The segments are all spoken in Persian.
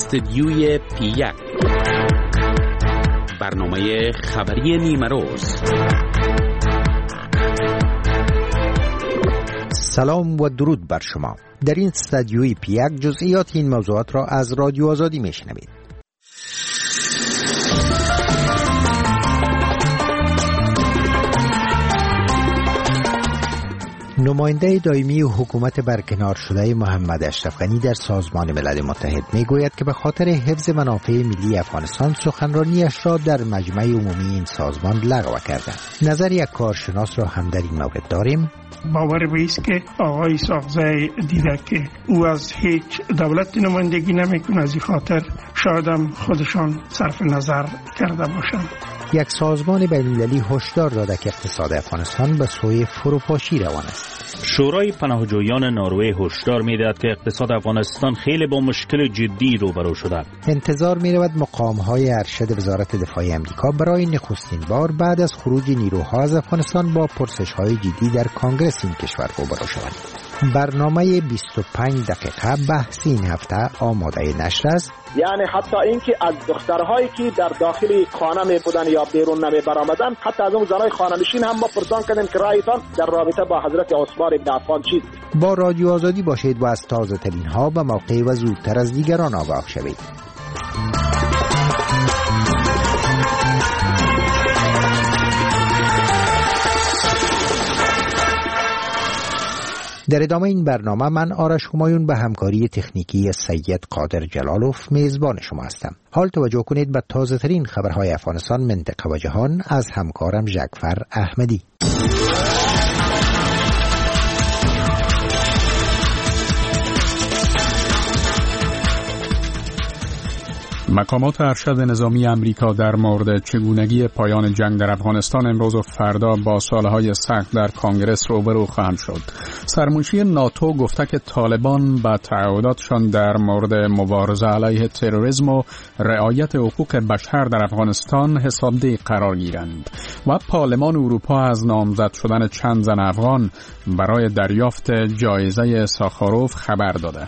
استدیوی پی1 برنامه خبری نیمه روز. سلام و درود بر شما. در این استدیوی پی1 جزئیات این موضوعات را از رادیو آزادی میشنوید. نماینده دائمی حکومت برکنار شده محمد اشرف غنی در سازمان ملل متحد میگوید که به خاطر حفظ منافع ملی افغانستان سخنرانیش را در مجمع عمومی این سازمان لغو کرده. نظر یک کارشناس را هم در این مورد داریم. باور بیست که آقای ساغزی دیده که او از هیچ دولت نمایندگی نمیکنه، از این خاطر شاید هم خودشان صرف نظر کرده باشند. یک سازمان بین‌المللی هشدار داده که اقتصاد افغانستان به سوی فروپاشی روان است. شورای پناهجویان نروژ هشدار می‌دهد که اقتصاد افغانستان خیلی با مشکل جدی روبرو شده. انتظار می‌رود مقام‌های ارشد وزارت دفاع آمریکا برای نخستین بار بعد از خروج نیروها از افغانستان با پرسش‌های جدی در کانگرس این کشور روبرو شوند. برنامه 25 دقیقه بحث این هفته آماده نشر است. یعنی حتی اینکه از دخترهایی که در داخل خانه می بودن یا بیرون نمی برآمدن، حتی از اون زنای خانه‌نشین هم ما پرسان کردیم که رایتان در رابطه با حضرت عثمان بن عفان چیست. با رادیو آزادی باشید و از تازه ترین ها به موقع و زودتر از دیگران آگاه شوید. در ادامه این برنامه من آرش همایون به همکاری تکنیکی سید قادر جلالوف میزبان شما هستم. حال توجه کنید به تازه ترین خبرهای افغانستان، منطقه و جهان از همکارم جعفر احمدی. مقامات ارشد نظامی امریکا در مورد چگونگی پایان جنگ در افغانستان امروز و فردا با سالهای سخت در کانگرس روبرو خواهند شد. سرمنشی ناتو گفته که طالبان با تعهداتشان در مورد مبارزه علیه تروریسم و رعایت حقوق بشر در افغانستان حسابدهی قرار گیرند و پارلمان اروپا از نامزد شدن چند زن افغان برای دریافت جایزه ساخاروف خبر داده.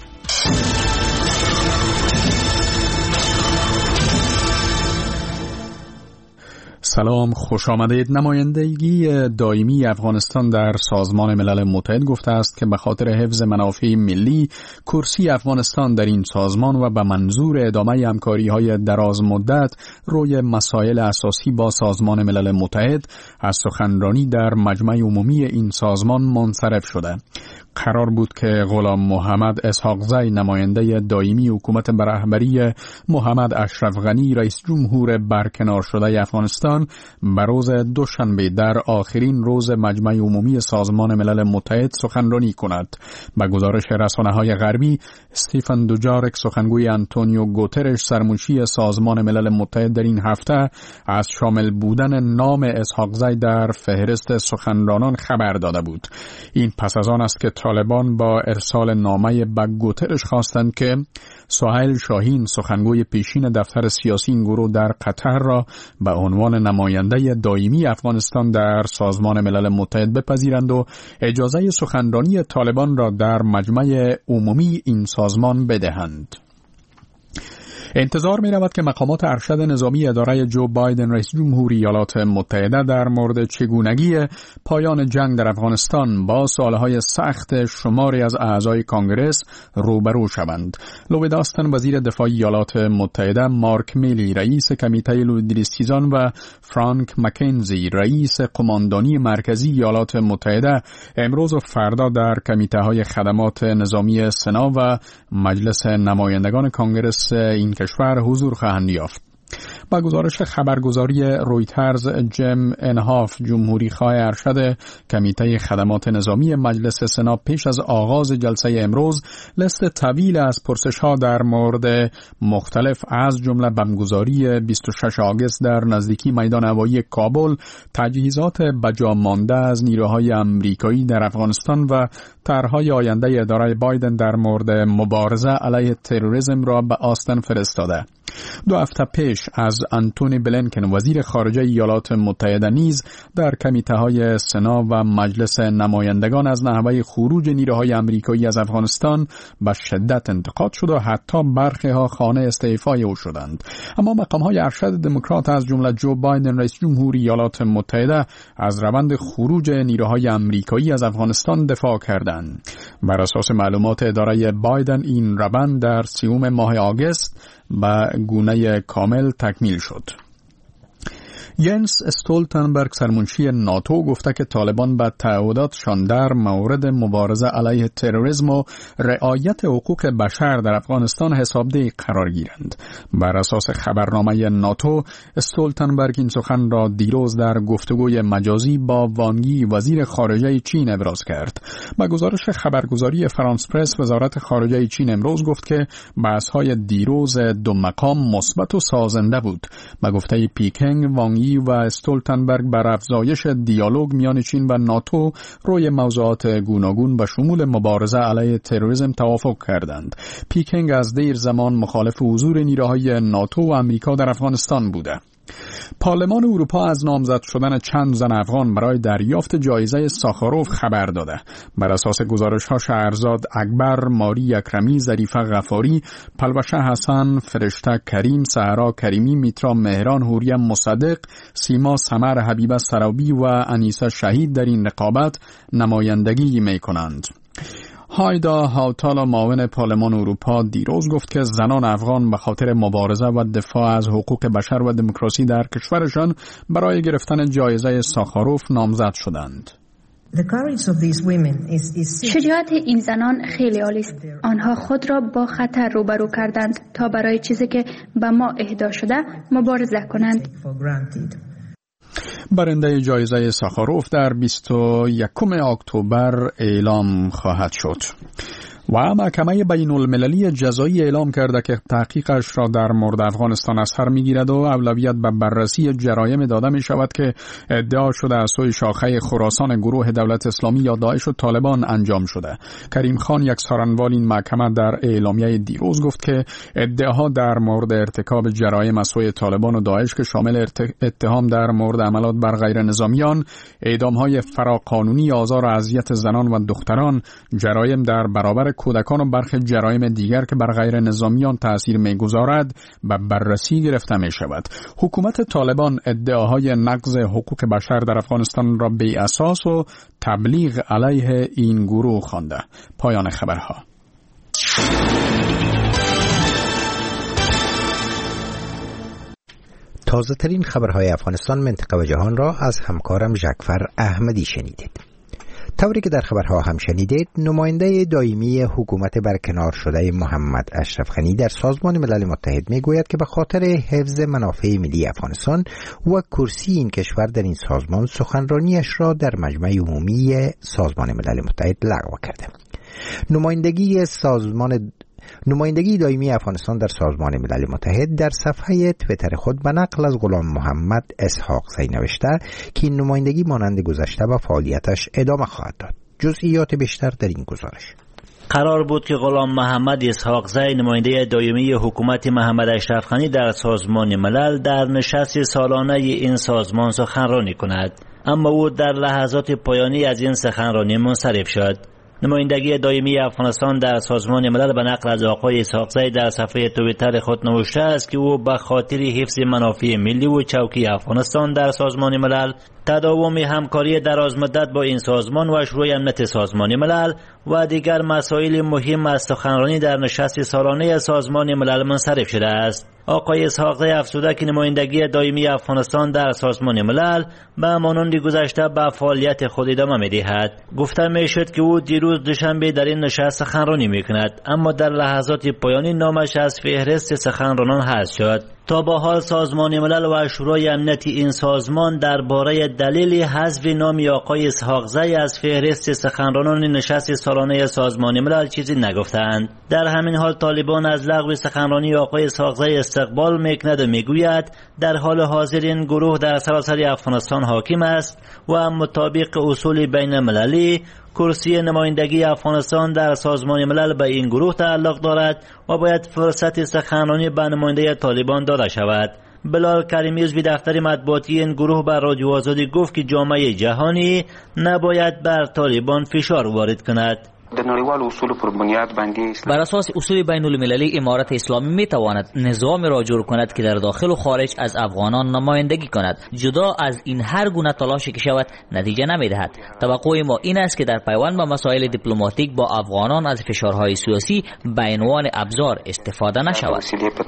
سلام، خوش آمدید. نمایندگی دائمی افغانستان در سازمان ملل متحد گفته است که به خاطر حفظ منافع ملی کرسی افغانستان در این سازمان و به منظور ادامه همکاری‌های دراز مدت روی مسائل اساسی با سازمان ملل متحد از سخنرانی در مجمع عمومی این سازمان منصرف شده. قرار بود که غلام محمد اسحاقزی نماینده دائمی حکومت به رهبری محمد اشرف غنی رئیس جمهور برکنار شده افغانستان به روز دوشنبه در آخرین روز مجمع عمومی سازمان ملل متحد سخنرانی کند. به گزارش رسانه‌های غربی، استیفن دوجارک سخنگوی آنتونیو گوترش سرمنشی سازمان ملل متحد در این هفته از شامل بودن نام اسحاقزی در فهرست سخنرانان خبر داده بود. این پس از آن است که طالبان با ارسال نامه به گوترش خواستند که سهیل شاهین سخنگوی پیشین دفتر سیاسی این گروه در قطر را به عنوان نماینده دائمی افغانستان در سازمان ملل متحد بپذیرند و اجازه سخنرانی طالبان را در مجمع عمومی این سازمان بدهند. انتظار می رود که مقامات ارشد نظامی اداره جو بایدن رئیس جمهوری ایالات متحده در مورد چگونگی پایان جنگ در افغانستان با سالهای سخت شماری از اعضای کانگرس روبرو شوند. لوید آستن وزیر دفاع ایالات متحده، مارک میلی رئیس کمیته لویدریستیزان و فرانک مکنزی رئیس قماندانی مرکزی ایالات متحده امروز و فردا در کمیته های خدمات نظامی سنا و مجلس نمایندگان کانگرس این کشور حضور خواهند یافت. با گزارش خبرگزاری رویترز، جم انهاف جمهوری خواه ارشد کمیته خدمات نظامی مجلس سنا پیش از آغاز جلسه امروز لیست طویل از پرسش‌ها در مورد مختلف از جمله بمبگذاری 26 آگوست در نزدیکی میدان هوایی کابل، تجهیزات بجا مانده از نیروهای آمریکایی در افغانستان و طرح‌های آینده اداره بایدن در مورد مبارزه علیه تروریسم را به آستن فرستاده. 2 هفته پیش از آنتونی بلینکن وزیر خارجه ایالات متحده نیز در کمیته‌های سنا و مجلس نمایندگان از نحوه خروج نیروهای آمریکایی از افغانستان به شدت انتقاد شد و حتی برخی‌ها خانه استعفای او شدند. اما مقام‌های ارشد دموکرات از جمله جو بایدن رئیس جمهور ایالات متحده از روند خروج نیروهای آمریکایی از افغانستان دفاع کردند. بر اساس معلومات اداره بایدن این روند در 30 ماه آگوست به گونه کامل تکمیل شد. ینس استولتنبرگ سرمنشی ناتو گفته که طالبان به تعهداتشان در مورد مبارزه علیه تروریسم و رعایت حقوق بشر در افغانستان حسابدهی قرار گیرند. بر اساس خبرنامه ناتو، استولتنبرگ این سخن را دیروز در گفتگوی مجازی با وانگ یی وزیر خارجه چین ابراز کرد. با گزارش خبرگزاری فرانس پرس، وزارت خارجه چین امروز گفت که بحث‌های دیروز دو مقام مثبت و سازنده بود. با گفته پیکنگ، وانگ و استولتنبرگ بر افزایش دیالوگ میان چین و ناتو روی موضوعات گوناگون به شمول مبارزه علیه تروریسم توافق کردند. پیکنگ از دیر زمان مخالف حضور نیروهای ناتو و آمریکا در افغانستان بوده. پارلمان اروپا از نامزد شدن چند زن افغان برای دریافت جایزه ساخاروف خبر داده. بر اساس گزارش‌ها شهرزاد اکبر، ماری اکرمی، ظریفه غفاری، پلوشه حسن، فرشته کریم، سحرا کریمی، میترا مهران، حوریم مصدق، سیما سمر، حبیبه سرابی و انیسه شهید در این رقابت نمایندگی می‌کنند. هایدا هاوتالا معاون پارلمان اروپا دیروز گفت که زنان افغان به خاطر مبارزه و دفاع از حقوق بشر و دموکراسی در کشورشان برای گرفتن جایزه ساخاروف نامزد شدند. شجاعت این زنان خیلی عالی است. آنها خود را با خطر روبرو کردند تا برای چیزی که به ما اهدا شده مبارزه کنند. برنده جایزه ساخاروف در 21 اکتبر اعلام خواهد شد. و محکمه بین المللی جزایی اعلام کرده که تحقیقش را در مورد افغانستان از سر میگیرد و اولویت به بررسی جرایم داده می شود که ادعا شده از سوی شاخه خراسان گروه دولت اسلامی یا داعش و طالبان انجام شده. کریم خان، یک سارنوال این محکمه، در اعلامیه دیروز گفت که ادعاها در مورد ارتکاب جرایم از سوی طالبان و داعش که شامل اتهام در مورد عملات بر غیر نظامیان، اعدام‌های فراقانونی، آزار و اذیت زنان و دختران، جرایم در برابر کودکان و برخی جرایم دیگر که بر غیر نظامیان تأثیر می‌گذارد به بررسی گرفته می‌شود. حکومت طالبان ادعاهای نقض حقوق بشر در افغانستان را بی اساس و تبلیغ علیه این گروه خوانده. پایان خبرها. تازه ترین خبرهای افغانستان، منطقه و جهان را از همکارم ژکفر احمدی شنیدید. طوری که در خبرها هم شنیدید، نماینده دائمی حکومت برکنار شده محمد اشرف غنی در سازمان ملل متحد میگوید که به خاطر حفظ منافع ملی افغانستان و کرسی این کشور در این سازمان، سخنرانیش را در مجمع عمومی سازمان ملل متحد لغو کرده. نمایندگی دائمی افغانستان در سازمان ملل متحد در صفحه تویتر خود به نقل از غلام محمد اسحاقزی نوشته که این نمایندگی مانند گذشته به فعالیتش ادامه خواهد داد. جزئیات بیشتر در این گزارش. قرار بود که غلام محمد اسحاقزی، نماینده دائمی حکومت محمد اشرف غنی در سازمان ملل، در نشست سالانه این سازمان سخنرانی کند، اما او در لحظات پایانی از این سخنرانی منصرف شد. نمایندگی دائمی افغانستان در سازمان ملل به نقل از آقای اسحاقزی در صفحه توییتر خود نوشته است که او به خاطر حفظ منافع ملی و چوکی افغانستان در سازمان ملل، تداوم همکاری درازمدت با این سازمان و شروع امنیت سازمان ملل و دیگر مسائل مهم از سخنرانی در نشست سالانه سازمان ملل منصرف شده است. آقای اسحاقزی افزوده که نمایندگی دائمی افغانستان در سازمان ملل به مانند گذشته به فعالیت خود ادامه می‌دهد. گفته می‌شد که او دیروز دوشنبه در این نشست سخنرانی می‌کند، اما در لحظات پایانی نامش از فهرست سخنرانان حذف شد. تا به حال سازمان ملل و شورای امنیت این سازمان درباره دلیل حذف نام آقای اسحاقزی از فهرست سخنرانان نشست سالانه سازمان ملل چیزی نگفتند. در همین حال طالبان از لغو سخنرانی آقای اسحاقزی استقبال میکند و میگوید در حال حاضر این گروه در سراسر افغانستان حاکم است و مطابق اصول بین المللی کرسی نمایندگی افغانستان در سازمان ملل به این گروه تعلق دارد و باید فرصت سخنرانی به نماینده طالبان داده شود. بلال کریمی عضو دفتر مطبوعاتی این گروه بر رادیو آزادی گفت که جامعه جهانی نباید بر طالبان فشار وارد کند. بر اساس اصول بین المللی امارت اسلامی می تواند نظام را جور کند که در داخل و خارج از افغانان نمایندگی کند. جدا از این هر گونه تلاشی که شود نتیجه نمی دهد. توقع ما این است که در پیوند با مسائل دیپلماتیک با افغانان از فشارهای سیاسی به عنوان ابزار استفاده نشود.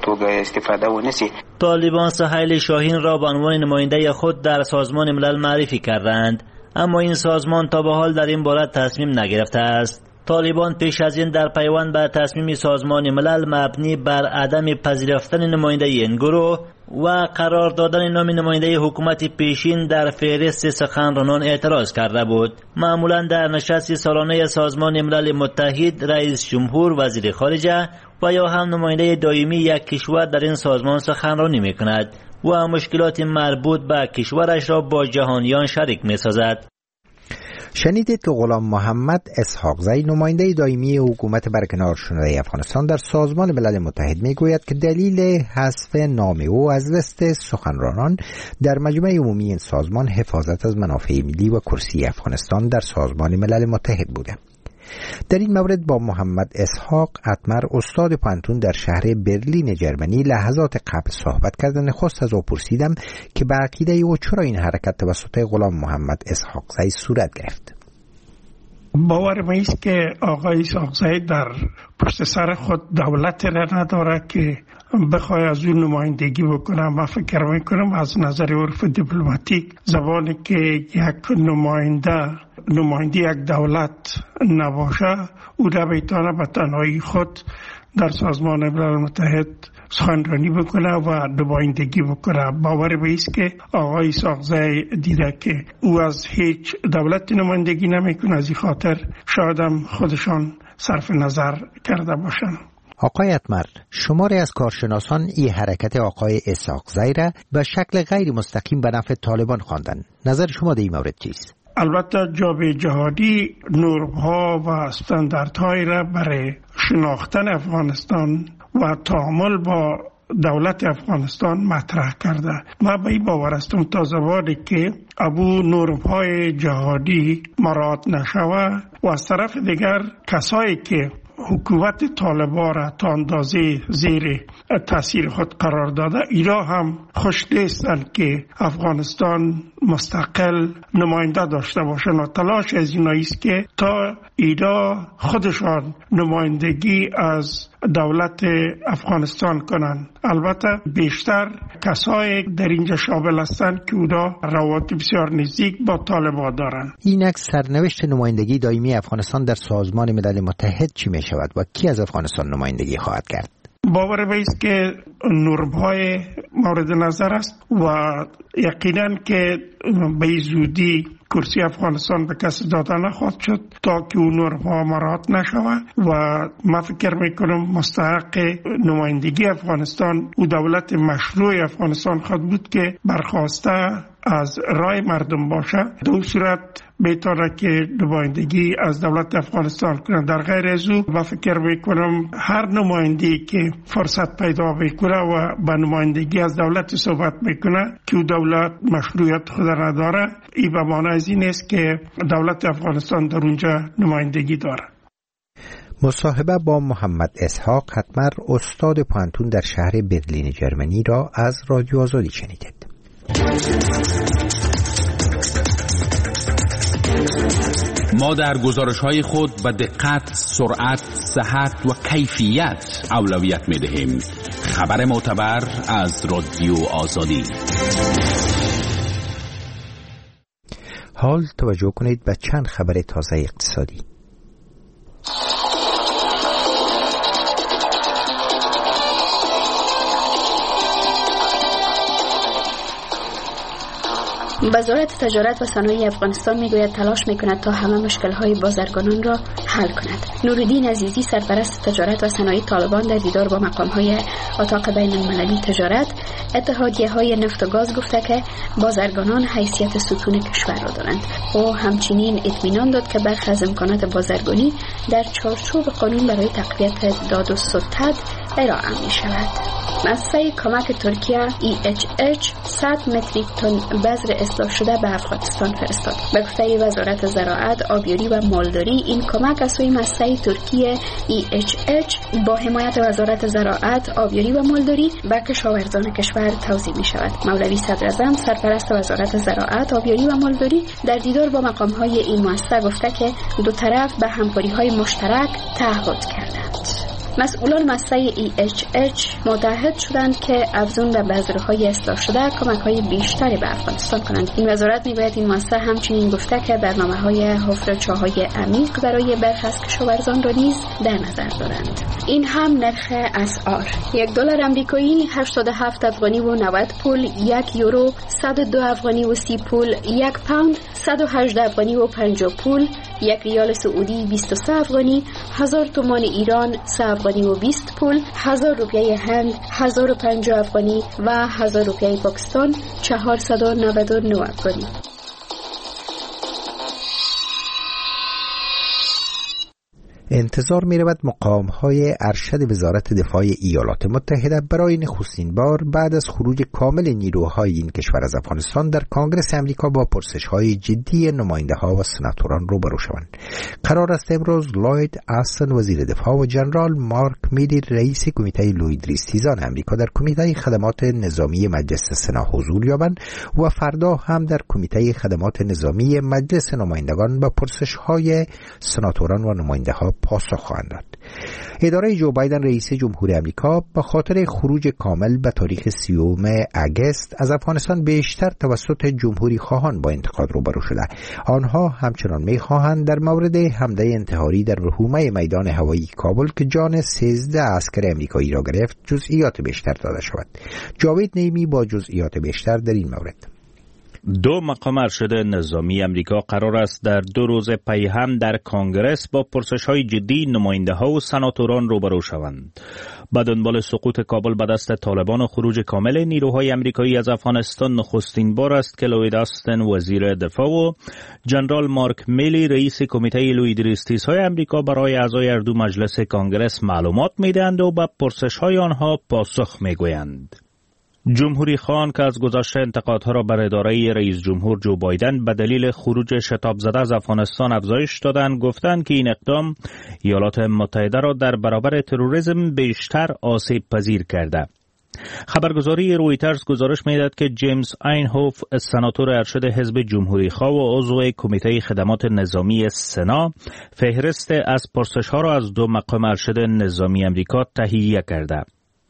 طالبان سهیل شاهین را به عنوان نماینده خود در سازمان ملل معرفی کردند، اما این سازمان تا به حال در این باره تصمیم نگرفته است. طالبان پیش از این در پیوند به تصمیم سازمان ملل مبنی بر عدم پذیرفتن نماینده این گروه و قرار دادن نام نماینده حکومت پیشین در فهرست سخنرانان اعتراض کرده بود. معمولا در نشست سالانه سازمان ملل متحد رئیس جمهور، وزیر خارجه و یا هم نماینده دائمی یک کشور در این سازمان سخنرانی میکند و مشکلات مربوط به کشورش را با جهانیان شریک میسازد. شنیدید که غلام محمد اسحاقزی نماینده دائمی حکومت برکنار شده افغانستان در سازمان ملل متحد میگوید که دلیل حذف نام او از لیست سخنرانان در مجمع عمومی این سازمان حفاظت از منافع ملی و کرسی افغانستان در سازمان ملل متحد بوده. در این مورد با محمد اسحاق اتمر استاد پانتون در شهر برلین جرمنی لحظات قبل صحبت کردن. نخست از او پرسیدم که به عقیده او چرا این حرکت توسط غلام محمد اسحاقزی صورت گرفت. باور ما است که آقای اسحاقزی در پشت سر خود دولت را نداره که بخوای از اون نمایندگی بکنم. من فکر میکنم از نظر عرف دیپلماتیک زبانی که یک نماینده یک دولت نباشه او را بیتانه به تنهایی خود در سازمان ملل متحد سخنرانی بکنه و نمایندگی بکنه. باور به است که آقای اسحاقزی دیده که او از هیچ دولت نمایندگی نمیکنه، از این خاطر شاید هم خودشان صرف نظر کرده باشن. آقای اتمر، شماری از کارشناسان این حرکت آقای اسحاقزی را به شکل غیر مستقیم به نفع طالبان خواندند. نظر شما در این مورد چیست؟ البته جامعه جهانی نرم‌ها و استانداردهای را برای شناختن افغانستان و تعامل با دولت افغانستان مطرح کرده. من به این باور هستم تا زمانی که ابو نرم‌های جهانی مراعات نشود و از طرف دیگر کسایی که حکومت طالبان را تا اندازه زیر تاثیر خود قرار داده ایرا هم خوش نیستند که افغانستان مستقل نماینده داشته باشند و تلاش از اینایی است که تا ایرا خودشان نمایندگی از دولت افغانستان کنند. البته بیشتر کسایی در اینجا شامل هستند که اونا روابط بسیار نزدیک با طالبان دارند. اینک سرنوشت نمایندگی دائمی افغانستان در سازمان ملل متحد چی می شود و کی از افغانستان نمایندگی خواهد کرد؟ باور به است که نرم‌های مورد نظر است و یقینا که به زودی کرسی افغانستان به کسی داده نخواهد شد تا که اون نرم‌ها مراعات نشود و من فکر میکنم مستحق نمایندگی افغانستان و دولت مشروع افغانستان خواهد بود که برخواسته از رای مردم باشه. دو صورت بهتره که نمایندگی از دولت افغانستان کنه. در غیر از او من فکر میکنم هر نماینده‌ای که فرصت پیدا میکنه و به نمایندگی از دولت صحبت میکنه که دولت مشروعیت خود نداره، این به معنی از این است که دولت افغانستان در اونجا نمایندگی داره. مصاحبه با محمد اسحاق اتمر استاد پانتون در شهر برلین جرمنی را از رادیو آزادی شنیدید. ما در گزارش‌های خود به دقت، سرعت، صحت و کیفیت اولویت می‌دهیم. خبر معتبر از رادیو آزادی. حال توجه کنید به چند خبر تازه اقتصادی. وزارت تجارت و صنایع افغانستان میگوید تلاش میکند تا همه مشکل‌های بازرگانان را حل کند. نورالدین عزیزی سرپرست تجارت و صنایع طالبان در دیدار با مقام‌های اتاق بین المللی تجارت، اتحادیه‌های نفت و گاز گفته که بازرگانان حیثیت ستون کشور را دارند. او همچنین اطمینان داد که برخی از امکانات بازرگانی در چارچوب قانون برای تقویت داد و ستد ارائه می شود. مؤسسه کمک ترکیه EHH 100 متریک تن بذر اصلاح شده به افغانستان فرستاد. به گفته وزارت زراعت، آبیاری و مالداری، این کمک از سوی مؤسسه ترکیه EHH با حمایت وزارت زراعت، آبیاری و مالداری به کشاورزان کشور توزیع می شود. مولوی صدراعظم سرپرست وزارت زراعت، آبیاری و مالداری در دیدار با مقام‌های این مؤسسه گفته که دو طرف به همکاری‌های مشترک تعهد کردند. مسئولان مؤسسه EHH متعهد شدند که افزون به بذرهای اصلاح شده کمک‌های بیشتری به افغانستان کنند. این وزارت می‌گوید این مؤسسه همچنین گفته که برنامه‌های حفر چاه‌های عمیق برای برخی از کشاورزان را نیز در نظر دارند. این هم نرخ اسعار: $1 آمریکایی 87 افغانی و 90 پول، 1 یورو 102 افغانی و 30 پول، 1 پوند 118 افغانی و 50 پول، 1 ریال سعودی 23 افغانی، 1000 تومان ایران 3 افغانی و 20 پول، 1000 روپیه هند 1050 افغانی و 1000 روپیه پاکستان 499 افغانی. انتظار می رود مقام‌های ارشد وزارت دفاع ایالات متحده برای نخستین بار بعد از خروج کامل نیروهای این کشور از افغانستان در کنگره امریکا با پرسش‌های جدی نماینده‌ها و سناتوران روبرو شوند. قرار است امروز لوید استن وزیر دفاع و جنرال مارک میلی رئیس کمیته لوید ریستیزان امریکا در کمیته خدمات نظامی مجلس سنا حضور یابند و فردا هم در کمیته خدمات نظامی مجلس نمایندگان با پرسش‌های سناتوران و نماینده‌ها پاسخ خواهند داد. اداره جو بایدن رئیس جمهور آمریکا به خاطر خروج کامل به تاریخ 30 اگست از افغانستان بیشتر توسط جمهوری خواهان با انتقاد روبرو شده. آنها همچنان می‌خواهند در مورد حمله انتحاری در حومه میدان هوایی کابل که جان 13 عسکر آمریکایی را گرفت جزئیات بیشتر داده شود. جاوید نیمی با جزئیات بیشتر در این مورد. 2 مقام ارشد نظامی امریکا قرار است در 2 روز پی هم در کنگرس با پرسش‌های جدی نماینده‌ها و سناتوران روبرو شوند. با دنبال سقوط کابل به دست طالبان و خروج کامل نیروهای امریکایی از افغانستان نخستین بار است که لوید استن وزیر دفاع و جنرال مارک میلی رئیس کمیته لوید ریستیزهای امریکا برای اعضای هر دو مجلس کنگرس معلومات می‌دهند و به پرسش‌های آنها پاسخ می‌گویند. جمهوری خواهان که از گذشته انتقادها را بر اداره رئیس جمهور جو بایدن به دلیل خروج شتاب زده از افغانستان افزایش دادند، گفتند که این اقدام ایالات متحده را در برابر تروریسم بیشتر آسیب پذیر کرده. خبرگزاری رویترز گزارش می‌دهد که جیمز اینهوف سناتور ارشد حزب جمهوری خواه و عضو کمیته خدمات نظامی سنا فهرست از پرسش‌ها را از 2 مقام ارشد نظامی امریکا تهیه کرده.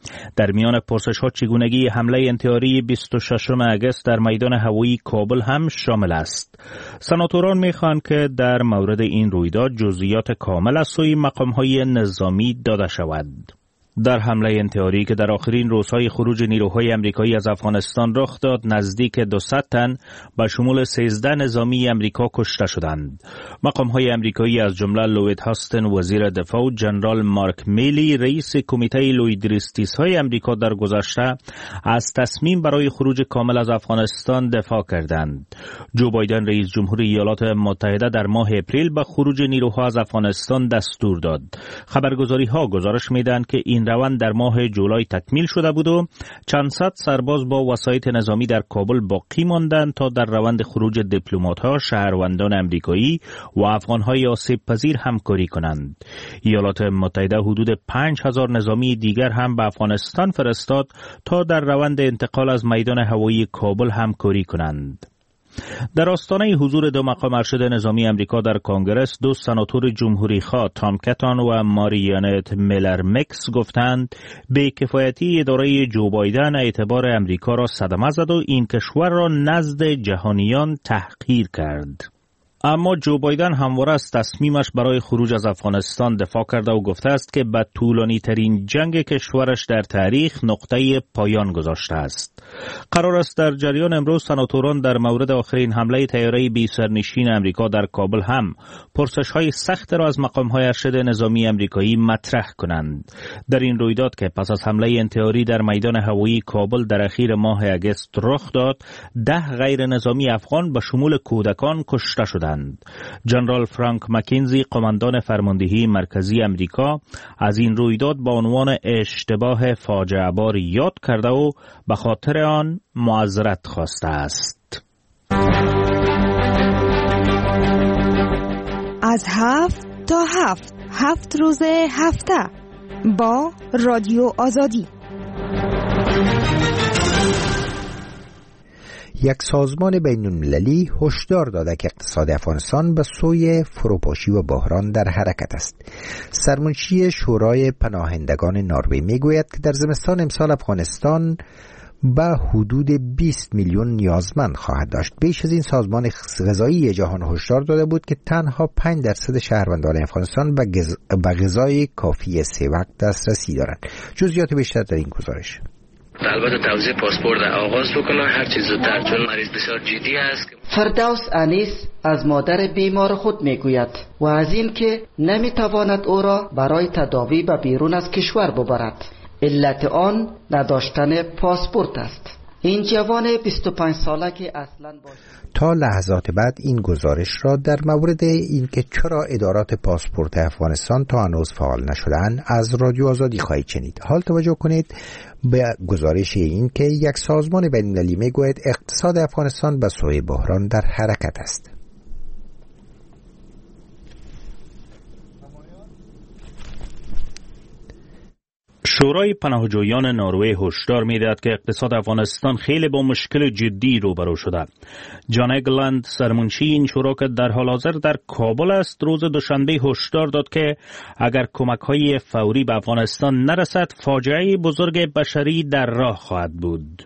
در میان پرسش‌ها چگونگی حمله انتحاری 26 اگست در میدان هوایی کابل هم شامل است. سناتوران می‌خواهند که در مورد این رویداد جزئیات کامل از سوی مقام‌های نظامی داده شود. در حمله انتحاری که در آخرین روزهای خروج نیروهای امریکایی از افغانستان رخ داد، نزدیک 200 تن به شمول 13 نظامی امریکا کشته شدند. مقام‌های امریکایی از جمله لوید هاستن وزیر دفاع و جنرال مارک میلی رئیس کمیته لوید ریستیزهای امریکا در گذشته از تصمیم برای خروج کامل از افغانستان دفاع کردند. جو بایدن رئیس جمهور ایالات متحده در ماه اپریل به خروج نیروها از افغانستان دستور داد. خبرگزاری‌ها گزارش می‌دهند که این روند در ماه جولای تکمیل شده بود و چند صد سرباز با وسایط نظامی در کابل باقی ماندند تا در روند خروج دیپلمات‌ها، شهروندان امریکایی و افغان‌های آسیب پذیر همکاری کنند. ایالات متحده حدود 5000 نظامی دیگر هم به افغانستان فرستاد تا در روند انتقال از میدان هوایی کابل همکاری کنند. در آستانه حضور 2 مقام ارشد نظامی امریکا در کنگرس، 2 سناتور جمهوری خواه تام کتان و ماریانت میلر مکس گفتند بی‌کفایتی اداره جو بایدن اعتبار امریکا را صدمه زد و این کشور را نزد جهانیان تحقیر کرد. اما جو بایدن همواره از تصمیمش برای خروج از افغانستان دفاع کرده و گفته است که به طولانی ترین جنگ کشورش در تاریخ نقطه پایان گذاشته است. قرار است در جریان امروز سناتوران در مورد آخرین حمله طیاره بی سرنشین امریکا در کابل هم پرسش‌های سخت را از مقام‌های ارشد نظامی امریکایی مطرح کنند. در این رویداد که پس از حمله انتحاری در میدان هوایی کابل در اخیر ماه اگست رخ داد، 10 غیر نظامی افغان به شمول کودکان کشته شدند. جنرال فرانک مکینزی، قماندان فرماندهی مرکزی امریکا، از این رویداد با عنوان اشتباه فاجعه بار یاد کرده و به خاطر آن معذرت خواسته است. از 7 تا 7 روز هفته با رادیو آزادی. یک سازمان بین‌المللی هشدار داده که اقتصاد افغانستان به سوی فروپاشی و بحران در حرکت است. سرمنشی شورای پناهندگان نروژ میگوید که در زمستان امسال افغانستان به حدود 20 میلیون نیازمند خواهد داشت. بیش از این سازمان غذایی جهان هشدار داده بود که تنها 5% شهروندان افغانستان به غذای کافی 3 وقت دسترسی دارند. جزئیات بیشتر در این گزارش. البته توزیع پاسپورت آغاز بکنه هر چیز زودتر، چون مریض بسیار جدی است. فردوس انیس از مادر بیمار خود میگوید و از این که نمیتواند او را برای تداوی به بیرون از کشور ببرد. علت آن نداشتن پاسپورت است. این جوان 25 ساله که اصلا تا لحظات بعد این گزارش را در مورد اینکه چرا ادارات پاسپورت افغانستان تا هنوز فعال نشدن از رادیو آزادی خواهید شنید. حال توجه کنید به گزارش این که یک سازمان بین‌المللی میگوید اقتصاد افغانستان به سوی بحران در حرکت است. شورای پناهجویان نروژ هشدار می‌دهد که اقتصاد افغانستان خیلی با مشکل جدی روبرو شده. جان اگلند، سرمنشی این شورا که در حال حاضر در کابل است، روز دوشنبه هشدار داد که اگر کمک‌های فوری به افغانستان نرسد، فاجعه بزرگ بشری در راه خواهد بود.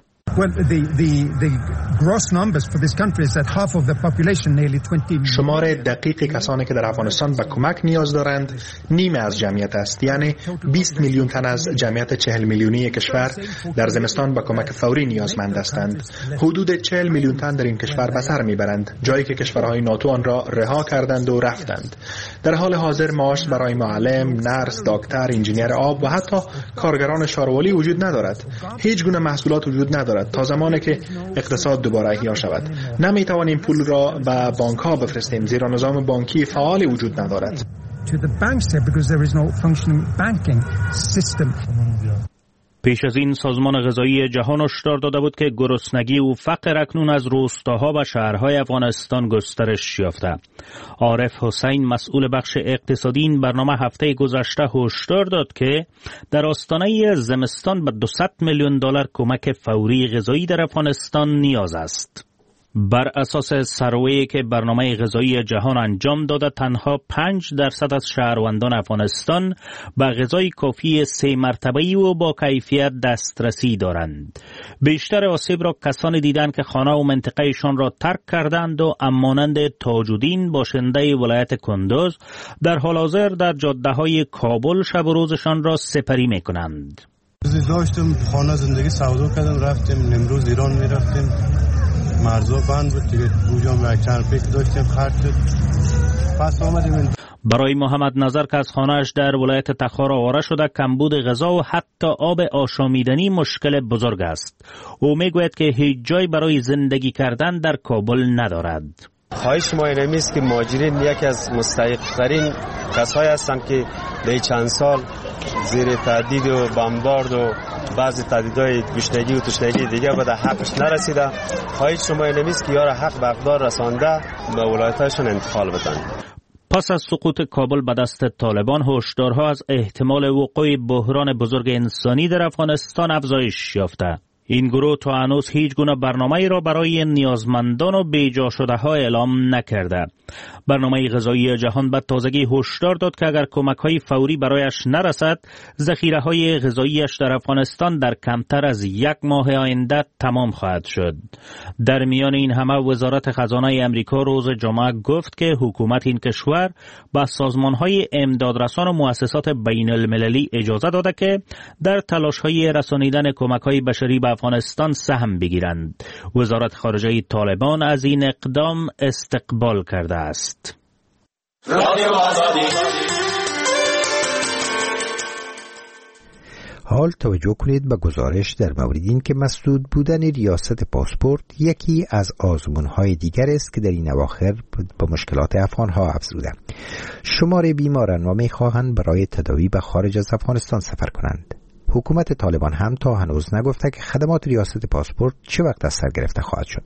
شمار دقیق کسانی که در افغانستان به کمک نیاز دارند نیمه از جمعیت است، یعنی 20 میلیون تن از جمعیت 40 میلیونی کشور در زمستان به کمک فوری نیازمند هستند. حدود 40 میلیون تن در این کشور به سر میبرند، جایی که کشورهای ناتو آن را رها کردند و رفتند. در حال حاضر معاش برای معلم، نرس، دکتر، انجینیر آب و حتی کارگران شاروالی وجود ندارد. هیچ گونه محصولات وجود ندارد تا زمانی که اقتصاد دوباره احیا شود. نمیتوانیم پول را به بانک ها بفرستیم زیرا نظام بانکی فعال وجود ندارد. پیش از این سازمان غذایی جهان هشدار داده بود که گرسنگی و فقر اکنون از روستاها و شهرهای افغانستان گسترش یافته. عارف حسین، مسئول بخش اقتصادی این برنامه، هفته گذشته هشدار داد که در آستانه زمستان به 200 میلیون دلار کمک فوری غذایی در افغانستان نیاز است. بر اساس سروی که برنامه غذایی جهان انجام داده، تنها 5% از شهروندان افغانستان به غذای کافی 3 مرتبه‌ای و با کیفیت دسترسی دارند. بیشتر آسیب را کسانی دیدند که خانه و منطقهشان را ترک کردند و مانند تاج‌الدین، باشنده ولایت کندوز، در حال حاضر در جاده‌های کابل شب و روزشان را سپری می‌کنند. داشتم خانه زندگی سودا کردم، رفتیم نمروز ایران می‌رفتیم، مرزا بند بود دیگه، اونجا یک چند پیک داشتیم خرج شد، پس آمدیم. برای محمد نظر که از خانه‌اش در ولایت تخار آواره شده، کمبود غذا و حتی آب آشامیدنی مشکل بزرگ است. او میگوید که هیچ جای برای زندگی کردن در کابل ندارد. خواهش ما اینمی است که مهاجرین یکی از مستحق‌ترین کسایی هستند که در چند سال زیر تهدید و بمبارد و بعضی تهدیدهای گشنگی و تشنگی دیگه به حقش نرسیده. خواهش شما اینمی است که یار حق به اقدار رسانده به ولایتشون انتقال بدن. پس از سقوط کابل به دست طالبان، هشدارها از احتمال وقوع بحران بزرگ انسانی در افغانستان افزایش یافته. این گروه تا هنوز هیچ گونه برنامه‌ای را برای نیازمندان و بیجا شده ها اعلام نکرده. برنامه غذایی جهان به تازگی هشدار داد که اگر کمک‌های فوری برایش نرسد، ذخیره‌های غذاییش در افغانستان در کمتر از 1 ماه آینده تمام خواهد شد. در میان این همه وزارت خزانه امریکا روز جمعه گفت که حکومت این کشور به سازمان‌های امدادرسان و مؤسسات بین المللی اجازه داده که در تلاش‌های رسانیدن کمک‌های بشری به افغانستان سهم بگیرند. وزارت خارجه طالبان از این اقدام استقبال کرده است. حال توجه کنید به گزارش در مورد این که مسدود بودن ریاست پاسپورت یکی از آزمون‌های دیگر است که در این اواخر به مشکلات افغان‌ها افزوده. شمار بیماران و می‌خواهند برای تداوی به خارج از افغانستان سفر کنند. حکومت طالبان هم تا هنوز نگفته که خدمات ریاست پاسپورت چه وقت از سر گرفته خواهد شد.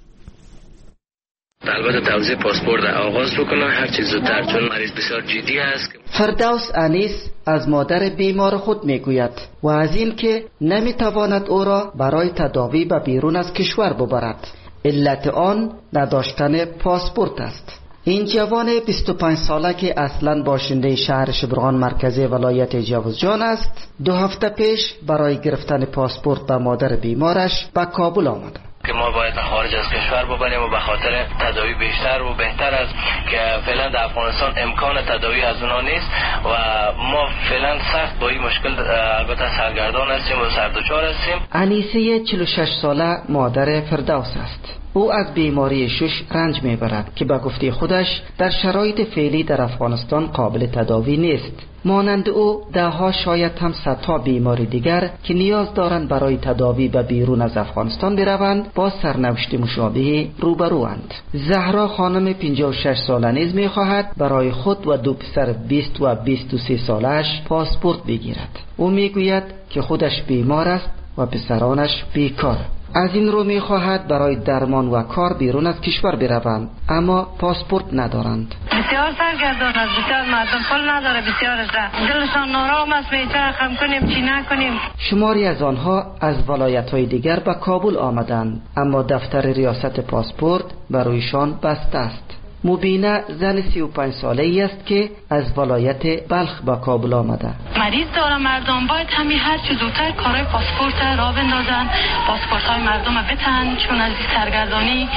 البته توزیع پاسپورت آغاز بکنن هر چیز زودتر، چون مریض بسیار جدی است. فردوس انیس از مادر بیمار خود میگوید و از این که نمیتواند او را برای تداوی به بیرون از کشور ببرد. علت آن نداشتن پاسپورت است. این جوان 25 ساله که اصلاً باشنده شهر شبرغان مرکزی ولایت جوزجان است، 2 هفته پیش برای گرفتن پاسپورت به مادر بیمارش به کابل آمد. که ما باید خارج از کشور ببریم و به خاطر تداوی بیشتر و بهتر است که فعلا در افغانستان امکان تداوی از اونا نیست و ما فعلا سخت با این مشکل البته سرگردان هستیم و سردوچار هستیم. انیسه 46 ساله مادر فردوس است. او از بیماری شش رنج میبرد که به گفته خودش در شرایط فعلی در افغانستان قابل تداوی نیست. مانند او دهها شاید هم صدها بیماری دیگر که نیاز دارند برای تداوی به بیرون از افغانستان بروند با سرنوشت مشابه روبروند. زهرا خانم 56 ساله نیز میخواهد برای خود و 2 پسر 20 و 23 سالش پاسپورت بگیرد. او میگوید که خودش بیمار است و پسرانش بیکار. از این رو میخواهد برای درمان و کار بیرون از کشور بروند، اما پاسپورت ندارند. بسیار سرگردان است، بسیار مردم پول نداره، بسیارش دلشان نارام است، چه خم کنیم چی نکنیم. شماری از آنها از ولایت‌های دیگر به کابل آمدند، اما دفتر ریاست پاسپورت برایشان بسته است. مبینه زن 35 ساله‌ای است که از ولایت بلخ به کابل آمده. مریض داره، مردم باید همین هر چه زودتر کارهای پاسپورت را بندازن، پاسپورت‌های مردم بتن، چون از این سرگردانی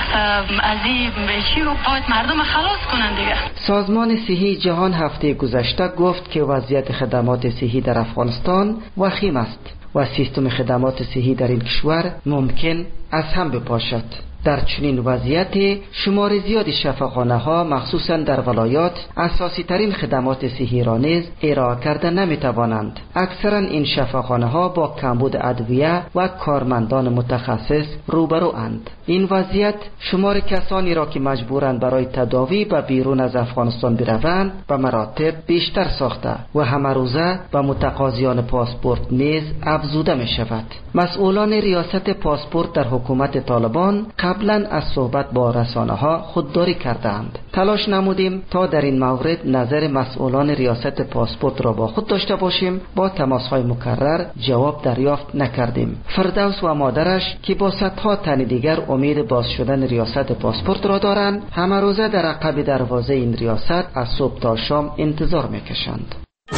از این چی باید مردم خلاص کنن دیگه. سازمان صحی جهان هفته گذشته گفت که وضعیت خدمات صحی در افغانستان وخیم است و سیستم خدمات صحی در این کشور ممکن از هم بپاشد. در چنین وضعیت شمار زیادی شفاخانه ها مخصوصا در ولایات اساسی ترین خدمات صحی را نیز ارائه کرده نمی توانند. اکثرا این شفاخانه ها با کمبود ادویه و کارمندان متخصص روبرو اند. این وضعیت شمار کسانی را که مجبورند برای تداوی به بیرون از افغانستان بروند به مراتب بیشتر ساخته و همه روزه به متقاضیان پاسپورت نیز افزوده می شود. مسئولان ریاست پاسپورت در حکومت طالبان قبلا از صحبت با رسانه ها خودداری کردند. تلاش نمودیم تا در این مورد نظر مسئولان ریاست پاسپورت را با خود داشته باشیم، با تماس های مکرر جواب دریافت نکردیم. فردوس و مادرش که با صدها تن دیگر امید باز شدن ریاست پاسپورت را دارند، همه روزه در عقب دروازه این ریاست از صبح تا شام انتظار میکشند.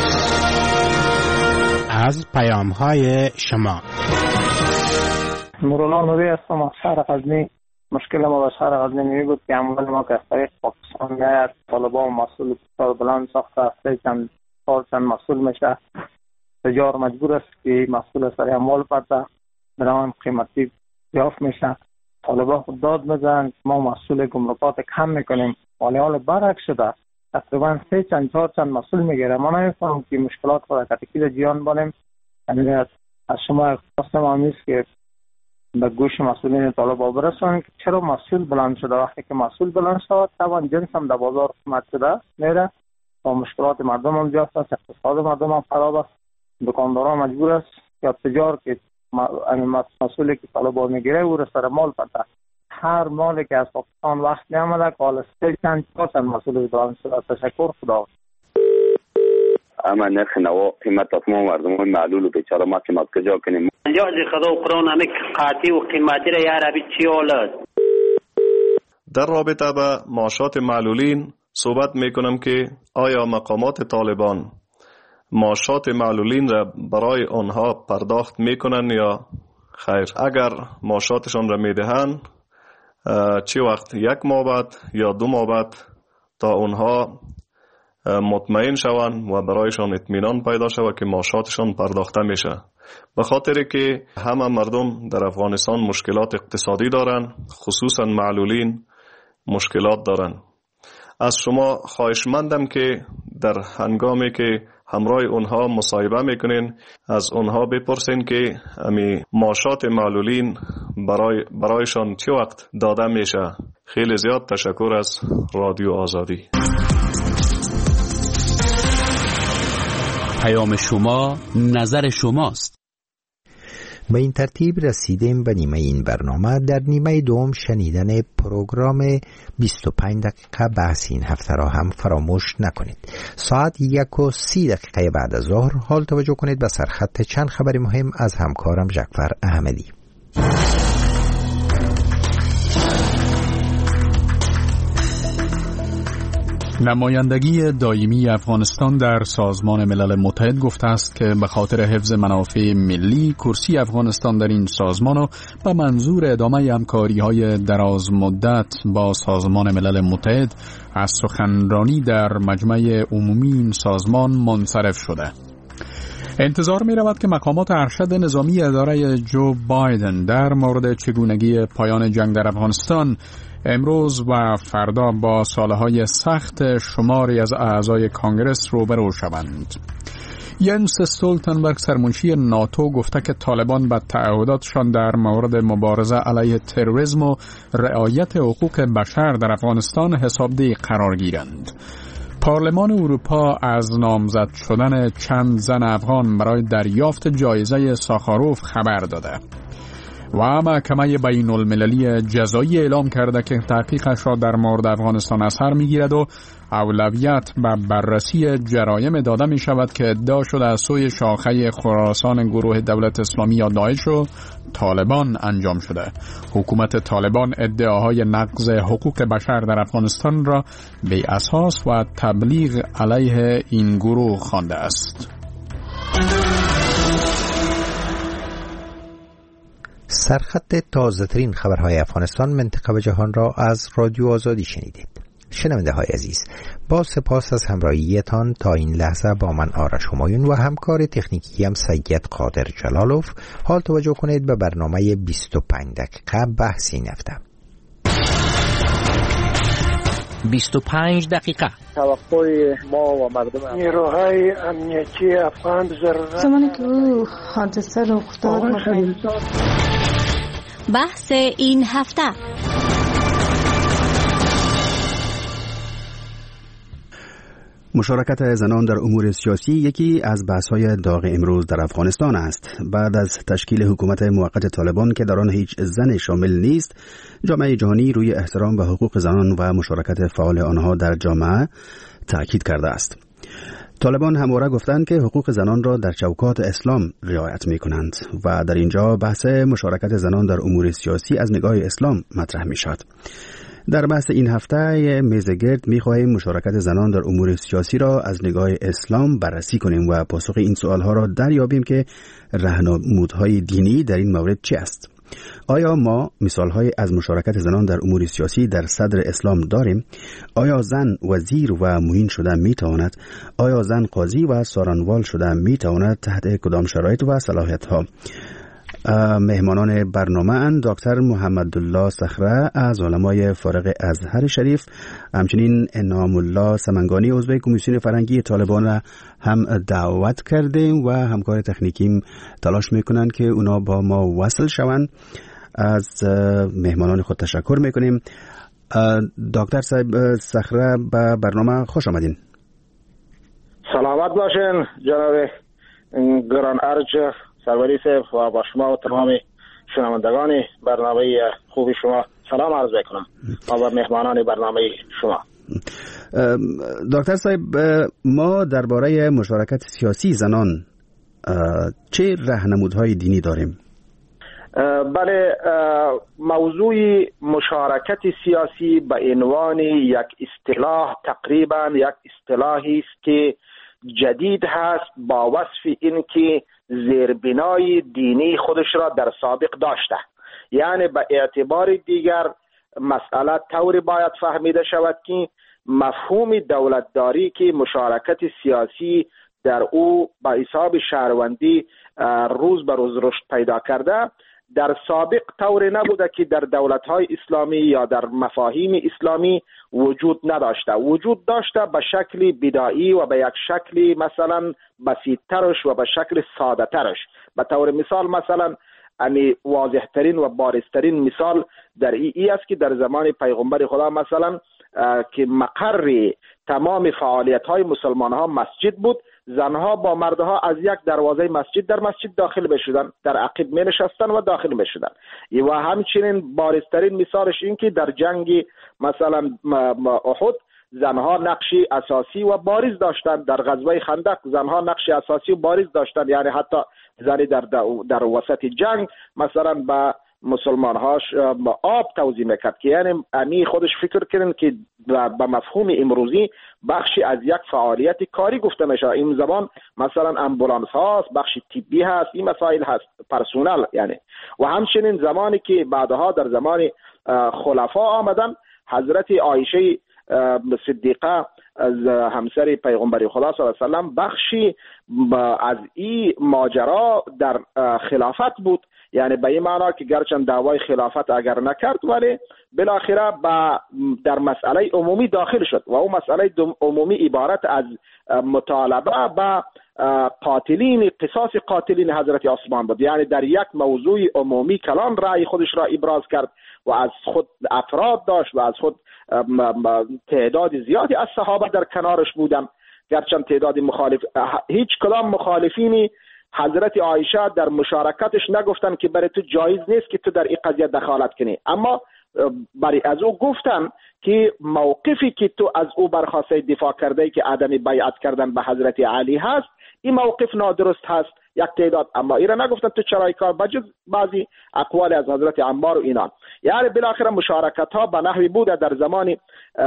از پیام های شما نورالله نوری هستم از شهر غزنی. مشکل ما با شهر غزنی می بود که اموال ما که از طریق پاکستان میاد، طالبان مسئول کار بلند ساخته است، چند مسئول میشه، تجار مجبور است که مسئول سر اموال پرده برام قیمتی بیافت میشه. طالبان خود داد میزنن ما مسئول گمرکات کم میکنیم، ولی حال برعکس شده، تقریبا 3-4 مسئول میگیره. ما نمیفهمم که مشکلات را کتکی جیان بانیم. یعنی از شما خواستم آمیز که به گوش مسئولین طالبان برسانید که چرا مسئول بلند شده. وقتی که مسئول بلند شد طبعا جنس هم در بازار قیمت شده میره و مشکلات مردم هم زیاد است، اقتصاد مردم هم خراب است، دکانداران مجبور است یا تجار که مسئولی که طالبان میگیره او را سر مال پرده. هر مالی که از پاکستان وقت نیامده که حالا 3-4 مسئول بلند شده. تشکر، خدا. اما نرخ نوا قیمت تمام مردم معلول و بیچاره ما که کجا کنیم. اليوم خذوا قرون همك قاطی و قیمتی را یه عربی چی آلد. در رابطه با معاشات معلولین صحبت میکنم که آیا مقامات طالبان معاشات معلولین را برای آنها پرداخت میکنن یا خیر؟ اگر معاشاتشان را میدهند چه وقت، 1 ماه بعد یا 2 ماه بعد، تا اونها مطمئن شوند و برایشان اطمینان پیدا شود که معاشاتشان پرداخته میشه. به خاطر که همه مردم در افغانستان مشکلات اقتصادی دارن، خصوصا معلولین مشکلات دارن. از شما خواهشمندم که در هنگامی که همراه اونها مصاحبه میکنین از اونها بپرسین که امی معاشات معلولین برایشان چه وقت داده میشه. خیلی زیاد تشکر از رادیو آزادی. پیام شما، نظر شماست. به این ترتیب رسیدیم به نیمه این برنامه. در نیمه دوم شنیدن پروگرام 25 دقیقه بحث این هفته را هم فراموش نکنید. ساعت 1:30 بعد از ظهر حال توجه کنید به سرخط چند خبر مهم از همکارم جعفر احمدی. نمایندگی دائمی افغانستان در سازمان ملل متحد گفته است که به خاطر حفظ منافع ملی کرسی افغانستان در این سازمان و به منظور ادامه همکاری‌های دراز مدت با سازمان ملل متحد از سخنرانی در مجمع عمومی این سازمان منصرف شده. انتظار می رود که مقامات ارشد نظامی اداره جو بایدن در مورد چگونگی پایان جنگ در افغانستان امروز و فردا با سالهای سخت شماری از اعضای کانگرس روبرو شوند. ینس استولتنبرگ سرمنشی ناتو گفته که طالبان به تعهداتشان در مورد مبارزه علیه تروریسم و رعایت حقوق بشر در افغانستان حسابدهی قرار گیرند. پارلمان اروپا از نامزد شدن چند زن افغان برای دریافت جایزه ساخاروف خبر داده و محکمه بین المللی جزایی اعلام کرده که تحقیقش را در مورد افغانستان از سر میگیرد و اولویت به بررسی جرایم داده می شود که ادعا شده از سوی شاخه خراسان گروه دولت اسلامی یا داعش و طالبان انجام شده. حکومت طالبان ادعاهای نقض حقوق بشر در افغانستان را بی اساس و تبلیغ علیه این گروه خوانده است. سرخط تازه‌ترین خبرهای افغانستان، منطقه و جهان را از رادیو آزادی شنیدید. شنونده های عزیز، با سپاس از همراهیتان تا این لحظه با من آرش همایون و همکار تکنیکی هم سید قادر جلالوف. حال توجه کنید به برنامه 25 دقیقه بحث این هفته. 25 دقیقه توقع ما و مردم نیروهای امنیتی افغان ضرورت زمانی که او حادثه رخ داد بحث این هفته. مشارکت زنان در امور سیاسی یکی از بحث‌های داغ امروز در افغانستان است. بعد از تشکیل حکومت موقت طالبان که در آن هیچ زن شامل نیست، جامعه جهانی روی احترام به حقوق زنان و مشارکت فعال آنها در جامعه تاکید کرده است. طالبان همواره گفتند که حقوق زنان را در چوکات اسلام رعایت می‌کنند و در اینجا بحث مشارکت زنان در امور سیاسی از نگاه اسلام مطرح می‌شود. در بحث این هفته میزگرد می‌خواهیم مشارکت زنان در امور سیاسی را از نگاه اسلام بررسی کنیم و پاسخ این سوالها را دریابیم که راهنمودهای دینی در این مورد چه است. آیا ما مثال‌های از مشارکت زنان در امور سیاسی در صدر اسلام داریم؟ آیا زن وزیر و معین شده می‌تواند؟ آیا زن قاضی و سارنوال شده می‌تواند؟ تحت کدام شرایط و صلاحیت‌ها؟ مهمانان برنامه اند دکتر محمدالله صخره از علمای فارغ ازهر شریف، همچنین انعام الله سمنگانی عضو کمیسیون فرهنگی طالبان را هم دعوت کردیم و همکار تکنیکیم تلاش میکنند که اونا با ما وصل شوند. از مهمانان خود تشکر میکنیم. دکتر صخره به برنامه خوش آمدین. سلامت باشین جناب گران ارج سروری صاحب و با شما و تمام شنوندگان برنامه خوبی شما سلام عرض میکنم و با مهمانان برنامه شما. دکتر صاحب، ما درباره مشارکت سیاسی زنان چه راهنمودهای دینی داریم؟ بله، موضوع مشارکت سیاسی به عنوان یک اصطلاح تقریبا یک اصطلاحی است که جدید هست با وصف اینکه زیربنای دینی خودش را در سابق داشته. یعنی به اعتبار دیگر مسئله طوری باید فهمیده شود که مفهوم دولتداری که مشارکت سیاسی در او با حساب شهروندی روز به روز رشد پیدا کرده، در سابق طوری نبوده که در دولت‌های اسلامی یا در مفاهیم اسلامی وجود نداشته. وجود داشته به شکل بدایی و به یک شکل مثلا بسیط‌ترش و به شکل ساده‌ترش. به طور مثال مثلا واضح‌ترین و بارزترین مثال در ای است که در زمان پیغمبر خدا مثلا که مقر تمام فعالیت‌های مسلمان‌ها مسجد بود، زنها با مردها از یک دروازه مسجد در مسجد داخل بشدن، در عقب می نشستن و داخل بشدن. و همچنین بارزترین مثالش این که در جنگ مثلا احد زنها نقشی اساسی و بارز داشتند، در غزوه خندق زنها نقشی اساسی و بارز داشتند. یعنی حتی زنی در وسط جنگ مثلا با مسلمان هاش آب توزیع میکرد که یعنی امی خودش فکر کردن که به مفهوم امروزی بخشی از یک فعالیت کاری گفته میشه. این زمان مثلا امبولانس هاست، بخشی طبی هست، این مسائل هست، پرسونل یعنی. و همچنین زمانی که بعدها در زمان خلفا آمدن، حضرت عایشه صدیقه از همسر پیغمبر خدا صلی الله علیه و سلم بخشی از این ماجرا در خلافت بود. یعنی به این معنا که گرچند دعوای خلافت اگر نکرد ولی بالاخره در مسئله عمومی داخل شد و اون مسئله عمومی عبارت از مطالبه به قاتلین، قصاص قاتلین حضرت عثمان بود. یعنی در یک موضوع عمومی کلان رأی خودش را ابراز کرد و از خود افراد داشت و از خود تعداد زیادی از صحابه در کنارش بودن، گرچند تعداد مخالف هیچ کدام مخالفینی حضرت عایشه در مشارکتش نگفتن که برای تو جایز نیست که تو در این قضیه دخالت کنی، اما برای از او گفتن که موقفی که تو از او برخواسته دفاع کرده که عدم بیعت کردن به حضرت علی هست، این موقف نادرست هست یک تعداد، اما اینا نگفتن تو چرای کار، بجز بعضی اقوال از حضرت عمار و اینا. یعنی بالاخره مشارکت ها به نحوی بوده در زمان